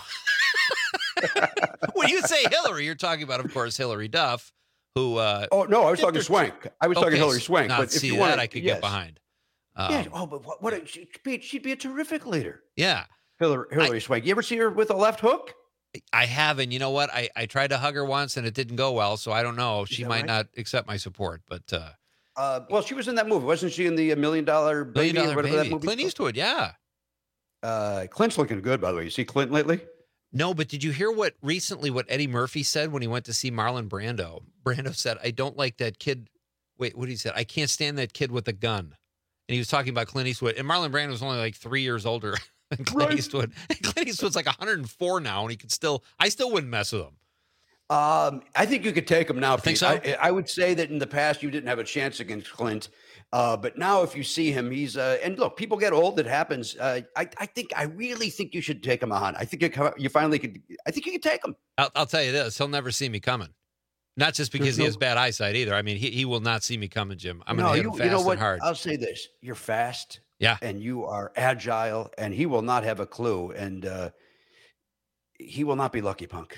When you say Hillary, you're talking about, of course, Hillary Duff, who. Oh no, I was talking Swank. I was talking Hillary Swank. But if see you that, want, I could get behind. Yeah. But what she'd be a terrific leader. Yeah. Hillary Swank. You ever see her with a left hook? I have, and you know what? I tried to hug her once, and it didn't go well. So I don't know. She might not accept my support, but. Well, she was in that movie, wasn't she? In the $1 Million Baby, or whatever that movie. Clint Eastwood, yeah. Clint's looking good, by the way. You see Clint lately? No, but did you hear what Eddie Murphy said when he went to see Marlon Brando? Brando said, "I don't like that kid." Wait, what he said? I can't stand that kid with a gun. And he was talking about Clint Eastwood, and Marlon Brando was only like 3 years older than Clint Eastwood. And Clint Eastwood's like 104 now, and I still wouldn't mess with him. I think you could take him now. Think so? I would say that in the past you didn't have a chance against Clint, but now if you see him, he's and look, people get old. It happens. I really think you should take him on. I think you finally could. I think you could take him. I'll tell you this: he'll never see me coming. Not just because he has bad eyesight either. I mean, he will not see me coming, Jim. I'm going to hit him fast and hard. I'll say this: you're fast, yeah, and you are agile, and he will not have a clue, and he will not be Lucky Punk.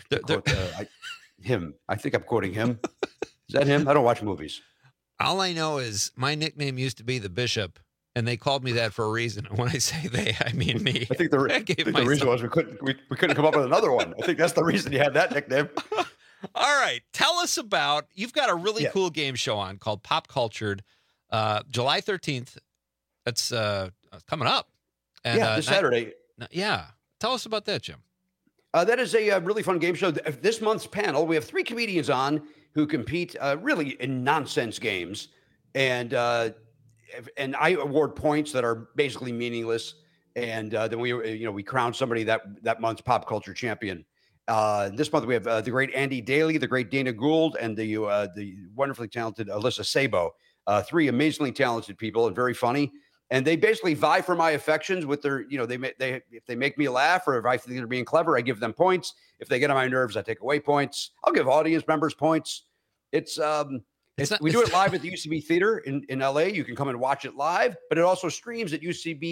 I think I'm quoting him. Is that him? I don't watch movies. All I know is my nickname used to be the Bishop, and they called me that for a reason. And when I say they, I mean me. I think the reason was we couldn't come up with another one. I think that's the reason you had that nickname. All right, tell us about. You've got a really cool game show on called Pop Cultured, July 13th. That's coming up. And, this Saturday. Yeah, tell us about that, Jim. That is a really fun game show. This month's panel, we have 3 comedians on who compete really in nonsense games, and I award points that are basically meaningless, and then we crown somebody that month's pop culture champion. This month we have the great Andy Daly, the great Dana Gould, and the wonderfully talented Alyssa Sabo. 3 amazingly talented people and very funny. And they basically vie for my affections with their, if they make me laugh or if I think they're being clever, I give them points. If they get on my nerves, I take away points. I'll give audience members points. We do it live at the UCB Theater in LA. You can come and watch it live, but it also streams at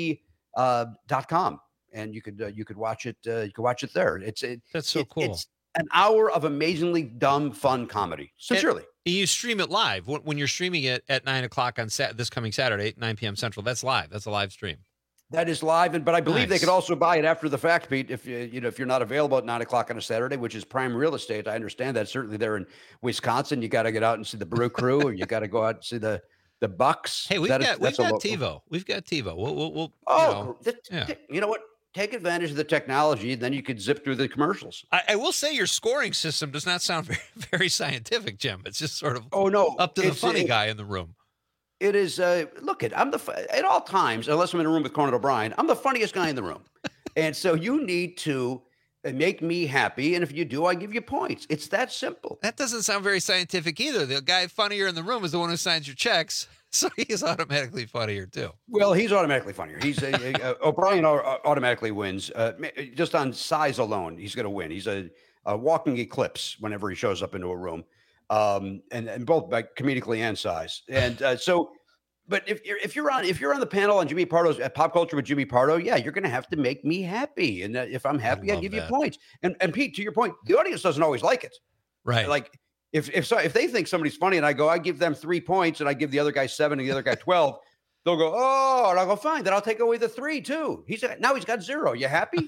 UCB.com, and you could watch it. You could watch it there. That's so cool. It's an hour of amazingly dumb, fun comedy. Sincerely. You stream it live when you're streaming it at 9:00 on this coming Saturday, 9 p.m. Central. That's live. That's a live stream. That is live, but I believe they could also buy it after the fact, Pete. If you're not available at 9:00 on a Saturday, which is prime real estate, I understand that. Certainly there in Wisconsin, you got to get out and see the Brew Crew, or you got to go out and see the Bucks. Hey, we've got TiVo. We've got TiVo. We'll you know what? Take advantage of the technology, then you could zip through the commercials. I will say your scoring system does not sound very, very scientific, Jim. It's just sort of up to the funny guy in the room. It is. Look, I'm at all times, unless I'm in a room with Conan O'Brien, I'm the funniest guy in the room, and so you need to make me happy. And if you do, I give you points. It's that simple. That doesn't sound very scientific either. The guy funnier in the room is the one who signs your checks. So he's automatically funnier too. Well, he's automatically funnier. He's O'Brien automatically wins just on size alone. He's going to win. He's a walking eclipse whenever he shows up into a room, and both by comedically and size. And but if you're on the panel on Jimmy Pardo's at Pop Culture with Jimmy Pardo, yeah, you're going to have to make me happy. And if I'm happy, I give you points. And Pete, to your point, the audience doesn't always like it, right? Like. If they think somebody's funny and I give them 3 points and I give the other guy 7 and the other guy 12, they'll go, oh, and I'll go, fine, then I'll take away the 3 too. Now he's got 0. You happy?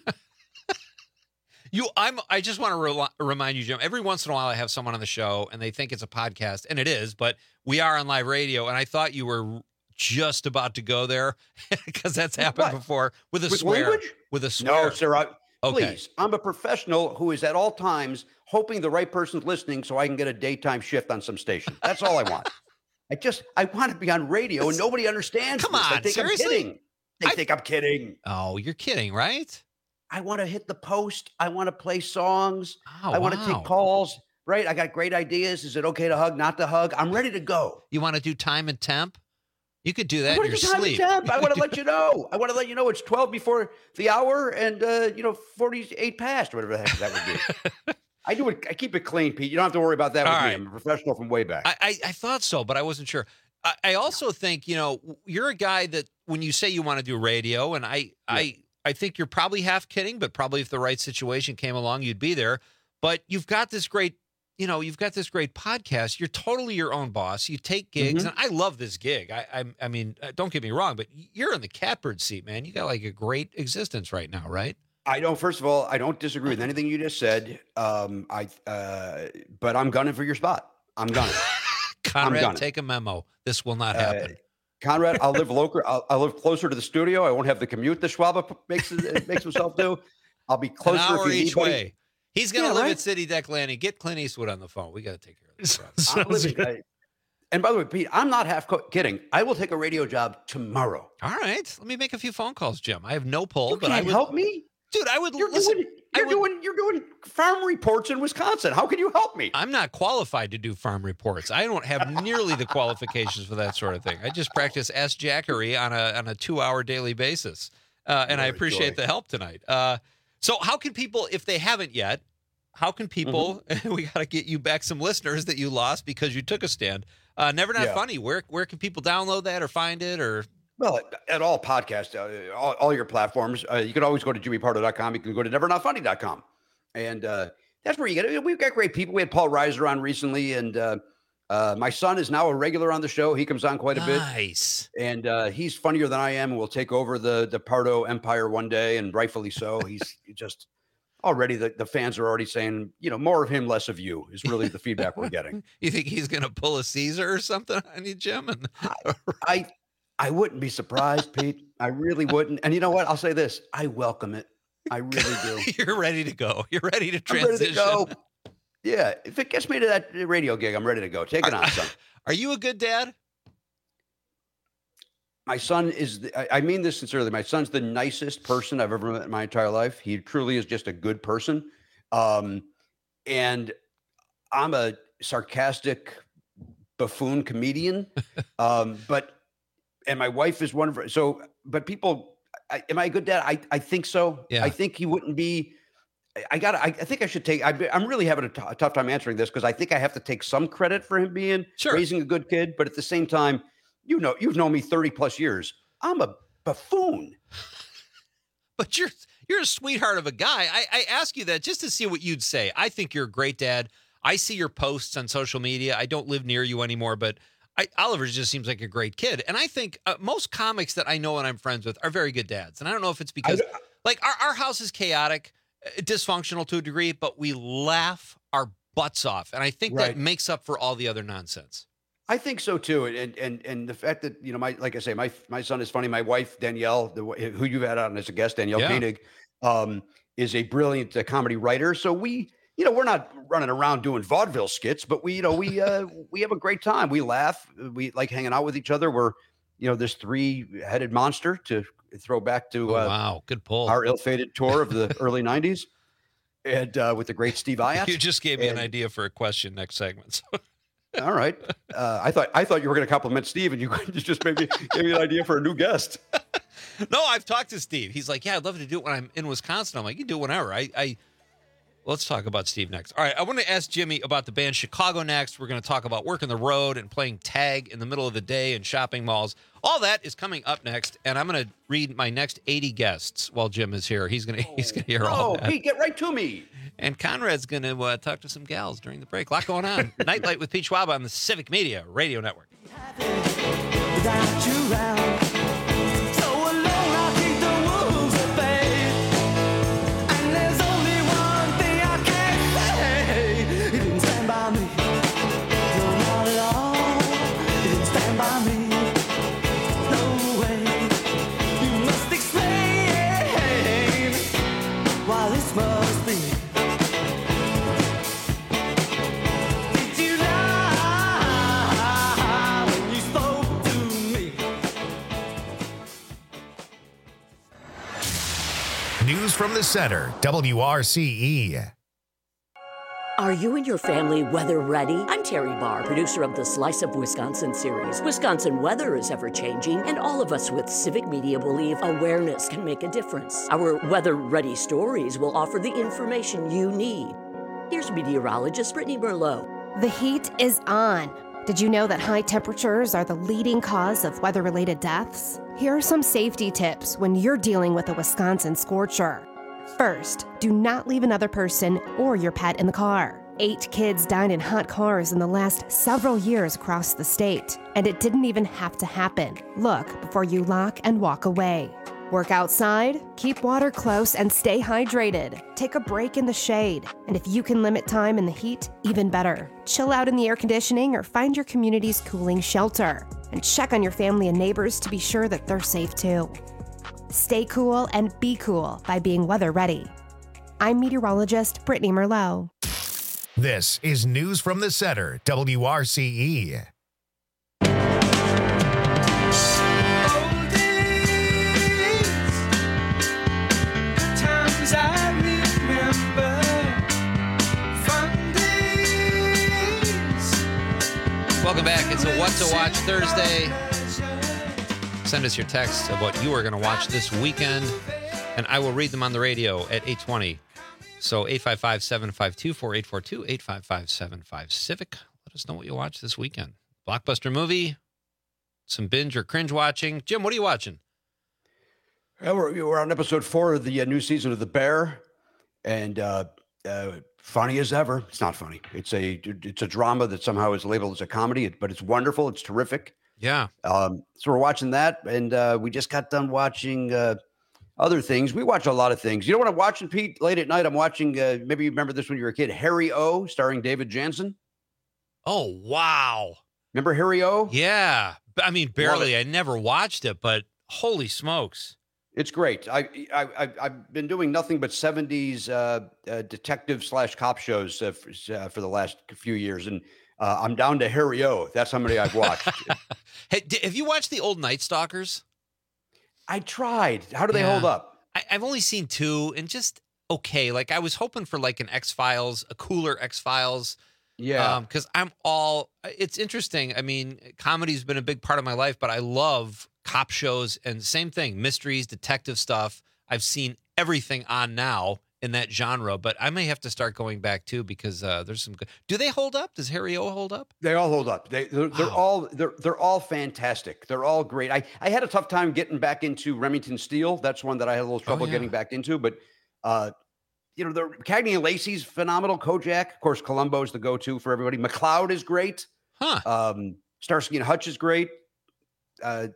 I just want to remind you, Jim, every once in a while I have someone on the show and they think it's a podcast, and it is, but we are on live radio, and I thought you were just about to go there because that's happened before with swear. Language? With a swear. No, sir. Okay. Please, I'm a professional who is at all times hoping the right person's listening so I can get a daytime shift on some station. That's all I want. I want to be on radio, and nobody understands. Come this. on, They think seriously? I'm kidding. They think I'm kidding. Oh, you're kidding, right? I want to hit the post. I want to play songs. Oh, I want to wow. take calls. Right? I got great ideas. Is it okay to hug? Not to hug? I'm ready to go. You want to do time and temp? You could do that I in want your to do time and sleep. temp. I want to let you know. I want to let you know it's 12 before the hour and 48 past or whatever the heck that would be. I do it. I keep it clean, Pete. You don't have to worry about that with me. I'm a professional from way back. I thought so, but I wasn't sure. I also think, you're a guy that when you say you want to do radio, and I think you're probably half kidding, but probably if the right situation came along, you'd be there. But you've got this great podcast. You're totally your own boss. You take gigs, and I love this gig. I mean, don't get me wrong, but you're in the catbird seat, man. You got like a great existence right now, right? I don't. First of all, I don't disagree with anything you just said. But I'm gunning for your spot. I'm gunning. Conrad, take a memo. This will not happen. Conrad, I'll live local. I'll live closer to the studio. I won't have the commute that Schwab makes himself do. I'll be closer. An hour if you need each anybody. way. He's going to live at City Deck Landing. Get Clint Eastwood on the phone. We got to take care of this. And by the way, Pete, I'm not half kidding. I will take a radio job tomorrow. All right. Let me make a few phone calls, Jim. I have no pull, You but I can't would help me. Dude, I would You're listen. doing farm reports in Wisconsin. How can you help me? I'm not qualified to do farm reports. I don't have nearly the qualifications for that sort of thing. I just practice Ask Jackery on a 2-hour daily basis. And I appreciate the help tonight. So how can people, if they haven't yet, how can people, we got to get you back some listeners that you lost because you took a stand. Never Not Funny. Where can people download that or find it or? Well, at all podcasts, all your platforms, you can always go to jimmypardo.com. You can go to nevernotfunny.com. And that's where you get it. We've got great people. We had Paul Reiser on recently, and my son is now a regular on the show. He comes on quite a bit. Nice. And he's funnier than I am and will take over the Pardo empire one day, and rightfully so. He's just already, the fans are already saying, more of him, less of you is really the feedback we're getting. You think he's going to pull a Caesar or something on you, Jim? I wouldn't be surprised, Pete. I really wouldn't. And you know what? I'll say this. I welcome it. I really do. You're ready to go. You're ready to transition. I'm ready to go. Yeah. If it gets me to that radio gig, I'm ready to go. Take it on, son. Are you a good dad? My son is, I mean this sincerely. My son's the nicest person I've ever met in my entire life. He truly is just a good person. And I'm a sarcastic buffoon comedian. And my wife is wonderful. So, but people, am I a good dad? I think so. Yeah. I think he wouldn't be. I think I should take. I'm really having a tough time answering this because I think I have to take some credit for him being raising a good kid. But at the same time, you've known me 30 plus years. I'm a buffoon. But you're a sweetheart of a guy. I ask you that just to see what you'd say. I think you're a great dad. I see your posts on social media. I don't live near you anymore, but Oliver just seems like a great kid. And I think most comics that I know and I'm friends with are very good dads. And I don't know if it's because our house is chaotic, dysfunctional to a degree, but we laugh our butts off. And I think that makes up for all the other nonsense. I think so too. And the fact that, like I say, my son is funny. My wife, Danielle, who you've had on as a guest, Danielle Koenig, is a brilliant comedy writer. So we're not running around doing vaudeville skits, but we have a great time. We laugh. We like hanging out with each other. We're, this 3-headed monster to throw back to wow, good pull. Our ill-fated tour of the early 90s. And with the great Steve Iott. You just gave me an idea for a question next segment. So. All right. I thought you were going to compliment Steve, and you just maybe gave me an idea for a new guest. No, I've talked to Steve. He's like, yeah, I'd love to do it when I'm in Wisconsin. I'm like, you can do it whenever. Let's talk about Steve next. All right, I want to ask Jimmy about the band Chicago next. We're going to talk about working the road and playing tag in the middle of the day in shopping malls. All that is coming up next, and I'm going to read my next 80 guests while Jim is here. He's going to hear all that. Oh, Pete, get right to me. And Conrad's going to talk to some gals during the break. A lot going on. Nightlight with Pete Schwab on the Civic Media Radio Network. Without you around. So alone, I think the wolves at bay. And there's only one thing I can say. You didn't stand by me. No, not at all. You didn't stand by me. No way. You must explain why this must be. Did you lie when News from the Center, WRCE. Are you and your family weather ready? I'm Terry Barr, producer of the Slice of Wisconsin series. Wisconsin weather is ever-changing, and all of us with civic media believe awareness can make a difference. Our weather-ready stories will offer the information you need. Here's meteorologist Brittany Merlot. The heat is on. Did you know that high temperatures are the leading cause of weather-related deaths? Here are some safety tips when you're dealing with a Wisconsin scorcher. First, do not leave another person or your pet in the car. 8 kids died in hot cars in the last several years across the state, and it didn't even have to happen. Look before you lock and walk away. Work outside, keep water close, and stay hydrated. Take a break in the shade, and if you can limit time in the heat, even better. Chill out in the air conditioning or find your community's cooling shelter. And check on your family and neighbors to be sure that they're safe too. Stay cool and be cool by being weather ready. I'm meteorologist Brittany Merlot. This is News from the Center, WRCE. Welcome back. It's a What to Watch Thursday. Send us your text of what you are going to watch this weekend, and I will read them on the radio at 8:20. So 855-752-4842, 855-755-CIVIC. Let us know what you watch this weekend. Blockbuster movie, some binge or cringe watching. Jim, what are you watching? We're on episode 4 of the new season of The Bear, and funny as ever. It's not funny. It's a drama that somehow is labeled as a comedy, but it's wonderful. It's terrific. Yeah. So we're watching that, and we just got done watching other things. We watch a lot of things. You know what I'm watching, Pete? Late at night, I'm watching, maybe you remember this when you were a kid, Harry O, starring David Jansen. Oh, wow. Remember Harry O? Yeah. I mean, barely. I never watched it, but holy smokes. It's great. I've been doing nothing but 70s detective / cop shows for the last few years, and I'm down to Harry O. That's how many I've watched. Hey, have you watched the old Night Stalkers? I tried. How do they hold up? I've only seen 2, and just okay. Like, I was hoping for like an X-Files, a cooler X-Files. Yeah. Because it's interesting. I mean, comedy's been a big part of my life, but I love cop shows, and same thing, mysteries, detective stuff. I've seen everything on now in that genre, but I may have to start going back too, because there's some good. Do they hold up? Does Harry O hold up? They all hold up. They're all fantastic. They're all great. I had a tough time getting back into Remington Steele. That's one that I had a little trouble getting back into, but the Cagney and Lacey's phenomenal. Kojak, of course, Columbo's the go-to for everybody. McCloud is great. Starsky and Hutch is great. I've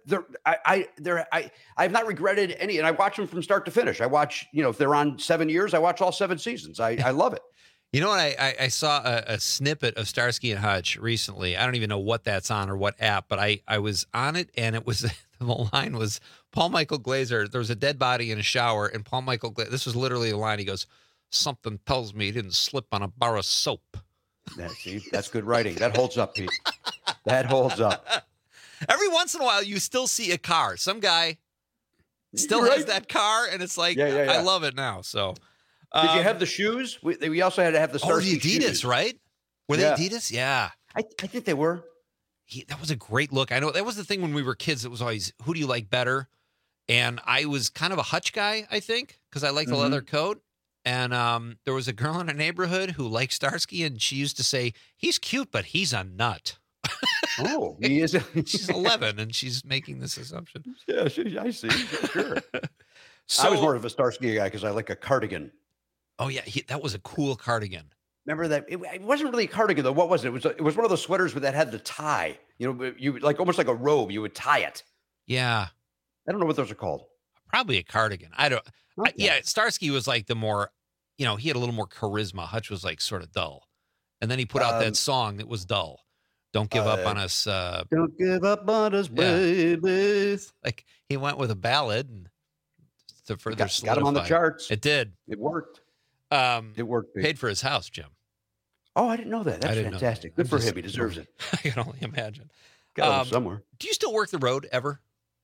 not regretted any, and I watch them from start to finish. I watch, if they're on 7 years, I watch all 7 seasons. I love it. You know what? I saw a snippet of Starsky and Hutch recently. I don't even know what that's on or what app, but I was on it, and it was the line was Paul Michael Glaser. There was a dead body in a shower, and Paul Michael Glaser. This was literally the line. He goes, "Something tells me he didn't slip on a bar of soap." That's good writing. That holds up, Pete. That holds up. Every once in a while, you still see a car. Some guy still has that car, and it's like, I love it now. So, did you have the shoes? We also had to have the Starsky the Adidas, shoes. Right? Were they Adidas? Yeah. I think they were. That was a great look. I know that was the thing when we were kids. It was always, who do you like better? And I was kind of a Hutch guy, I think, because I liked the leather coat. And there was a girl in our neighborhood who liked Starsky, and she used to say, he's cute, but he's a nut. Oh, he is. She's 11, and she's making this assumption. Yeah, I see. Sure. I was more of a Starsky guy because I like a cardigan. Oh yeah, that was a cool cardigan. Remember that? It wasn't really a cardigan though. What was it? It was one of those sweaters that had the tie. You like almost like a robe. You would tie it. Yeah. I don't know what those are called. Probably a cardigan. I don't. Yeah, Starsky was like the more, he had a little more charisma. Hutch was like sort of dull, and then he put out that song that was dull. Don't give up on us. Don't give up on us, baby. Like he went with a ballad and to further got him on the charts. It did. It worked. It worked. Paid for his house, Jim. Oh, I didn't know that. That's fantastic. Good for him. He deserves it. I can only imagine. Got him somewhere. Do you still work the road ever?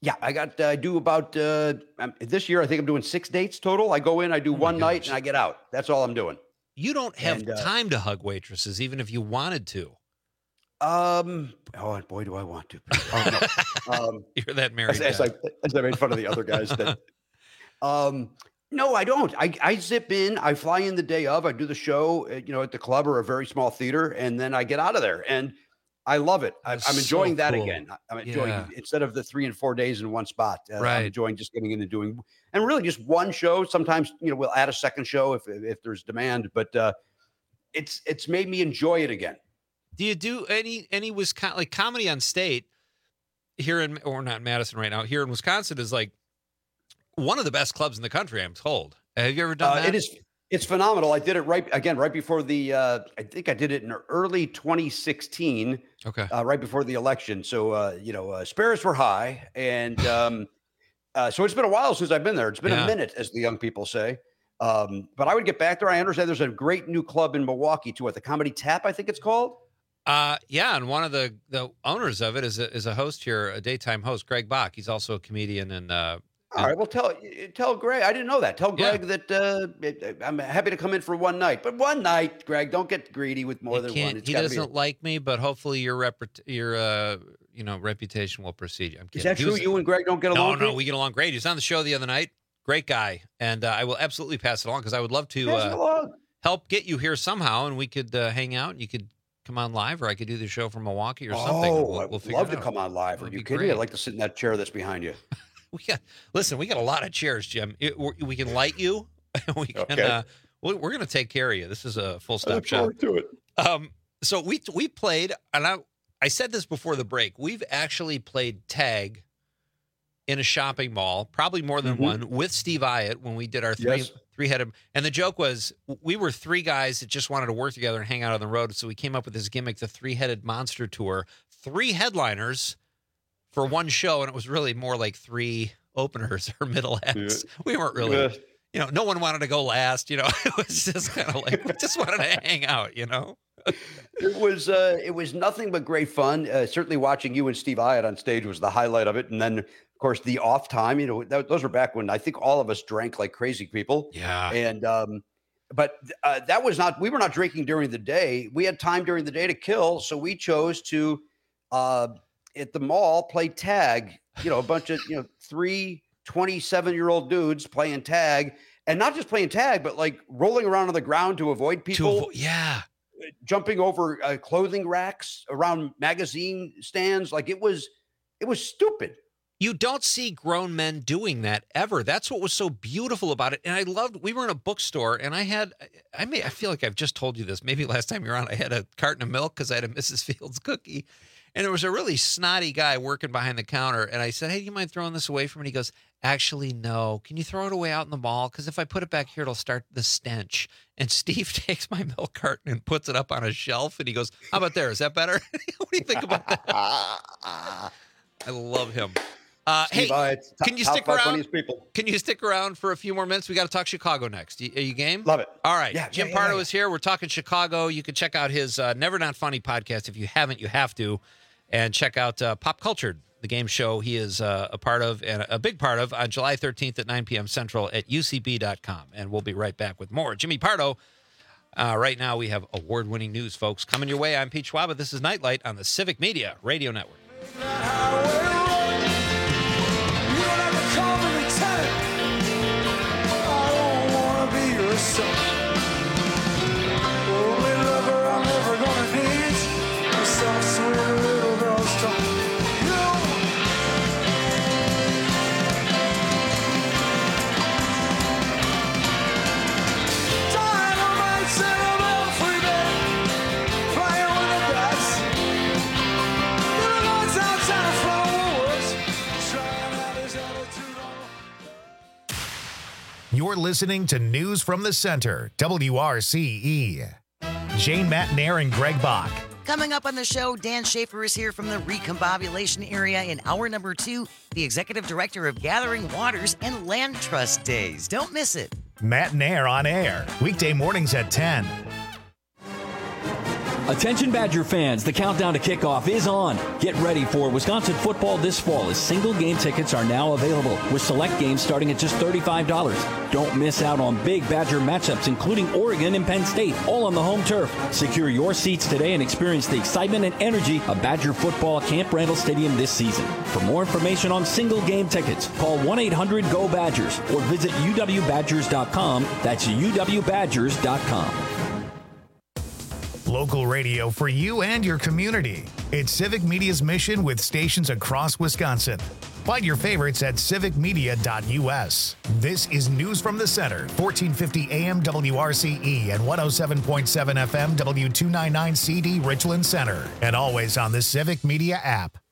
Yeah, I do about this year. I think I'm doing 6 dates total. I go in, I do one night, and I get out. That's all I'm doing. You don't have time to hug waitresses, even if you wanted to. Oh boy, do I want to! Oh, no. You're that married. As I made fun of the other guys. That, no, I don't. I zip in. I fly in the day of. I do the show, at the club or a very small theater, and then I get out of there. And I love it. I'm enjoying that again. I'm enjoying instead of the 3 and 4 days in one spot. I'm enjoying just getting in and doing, and really just one show. Sometimes we'll add a second show if there's demand, but it's made me enjoy it again. Do you do any Wisconsin, like Comedy on State here or not in Madison right now? Here in Wisconsin is like one of the best clubs in the country, I'm told. Have you ever done that? It is. It's phenomenal. I did it right before the. I think I did it in early 2016. Okay. Right before the election. So spirits were high, and so it's been a while since I've been there. It's been a minute, as the young people say. But I would get back there. I understand there's a great new club in Milwaukee too, at the Comedy Tap, I think it's called. And one of the owners of it is a host here, a daytime host, Greg Bach. He's also a comedian and. All right. Well, tell Greg. I didn't know that. Tell Greg that I'm happy to come in for one night, but one night, Greg. Don't get greedy with more than one. He doesn't like me, but hopefully your reputation will precede you. I'm kidding. Is that true? You and Greg don't get along? No, we get along great. He was on the show the other night. Great guy, and I will absolutely pass it along because I would love to help get you here somehow, and we could hang out. And you could come on live, or I could do the show from Milwaukee or something. We'll love to come on live. Are you kidding me? I'd like to sit in that chair that's behind you. We got a lot of chairs, Jim. We can light you. We can. We're going to take care of you. This is a full stop shop. To it. So we played, and I said this before the break. We've actually played tag in a shopping mall, probably more than one, with Steve Iott when we did our three-headed. And the joke was we were 3 guys that just wanted to work together and hang out on the road. So we came up with this gimmick, the 3-headed monster tour. 3 headliners for one show, and it was really more like 3 openers or middle acts. We weren't really, no one wanted to go last. It was just kind of like we just wanted to hang out. It was nothing but great fun. Certainly, watching you and Steve Iott on stage was the highlight of it, and then of course the off time. Those were back when I think all of us drank like crazy people. Yeah, and but that was not. We were not drinking during the day. We had time during the day to kill, so we chose to. At the mall, play tag, a bunch of, 3 27-year-old dudes playing tag, and not just playing tag, but like rolling around on the ground to avoid people. Jumping over clothing racks around magazine stands. Like it was stupid. You don't see grown men doing that ever. That's what was so beautiful about it. And I loved, we were in a bookstore and I feel like I've just told you this. Maybe last time you were on, I had a carton of milk because I had a Mrs. Fields cookie. And there was a really snotty guy working behind the counter. And I said, hey, do you mind throwing this away from me? He goes, actually, no. Can you throw it away out in the mall? Because if I put it back here, it'll start the stench. And Steve takes my milk carton and puts it up on a shelf. And he goes, how about there? Is that better? What do you think about that? I love him. Hey, can you stick around? Can you stick around for a few more minutes? We got to talk Chicago next. Are you game? Love it. All right. Jim Pardo is here. We're talking Chicago. You can check out his Never Not Funny podcast. If you haven't, you have to. And check out Pop Cultured, the game show he is a part of and a big part of on July 13th at 9 p.m. Central at UCB.com. And we'll be right back with more. Jimmy Pardo. Right now we have award-winning news, folks. Coming your way. I'm Pete Schwab. This is Nightlight on the Civic Media Radio Network. You're listening to News from the Center, WRCE. Jane Matnair and Greg Bach. Coming up on the show, Dan Schaefer is here from the Recombobulation area in hour number 2, the executive director of Gathering Waters and Land Trust Days. Don't miss it. Matnair on air, weekday mornings at 10. Attention Badger fans, the countdown to kickoff is on. Get ready for Wisconsin football this fall as single game tickets are now available with select games starting at just $35. Don't miss out on big Badger matchups including Oregon and Penn State, all on the home turf. Secure your seats today and experience the excitement and energy of Badger football at Camp Randall Stadium this season. For more information on single game tickets, call 1-800-GO-BADGERS or visit uwbadgers.com. That's uwbadgers.com. Local radio for you and your community. It's Civic Media's mission with stations across Wisconsin. Find your favorites at civicmedia.us. This is News from the Center, 1450 AM WRCE and 107.7 FM W299CD Richland Center, and always on the Civic Media app.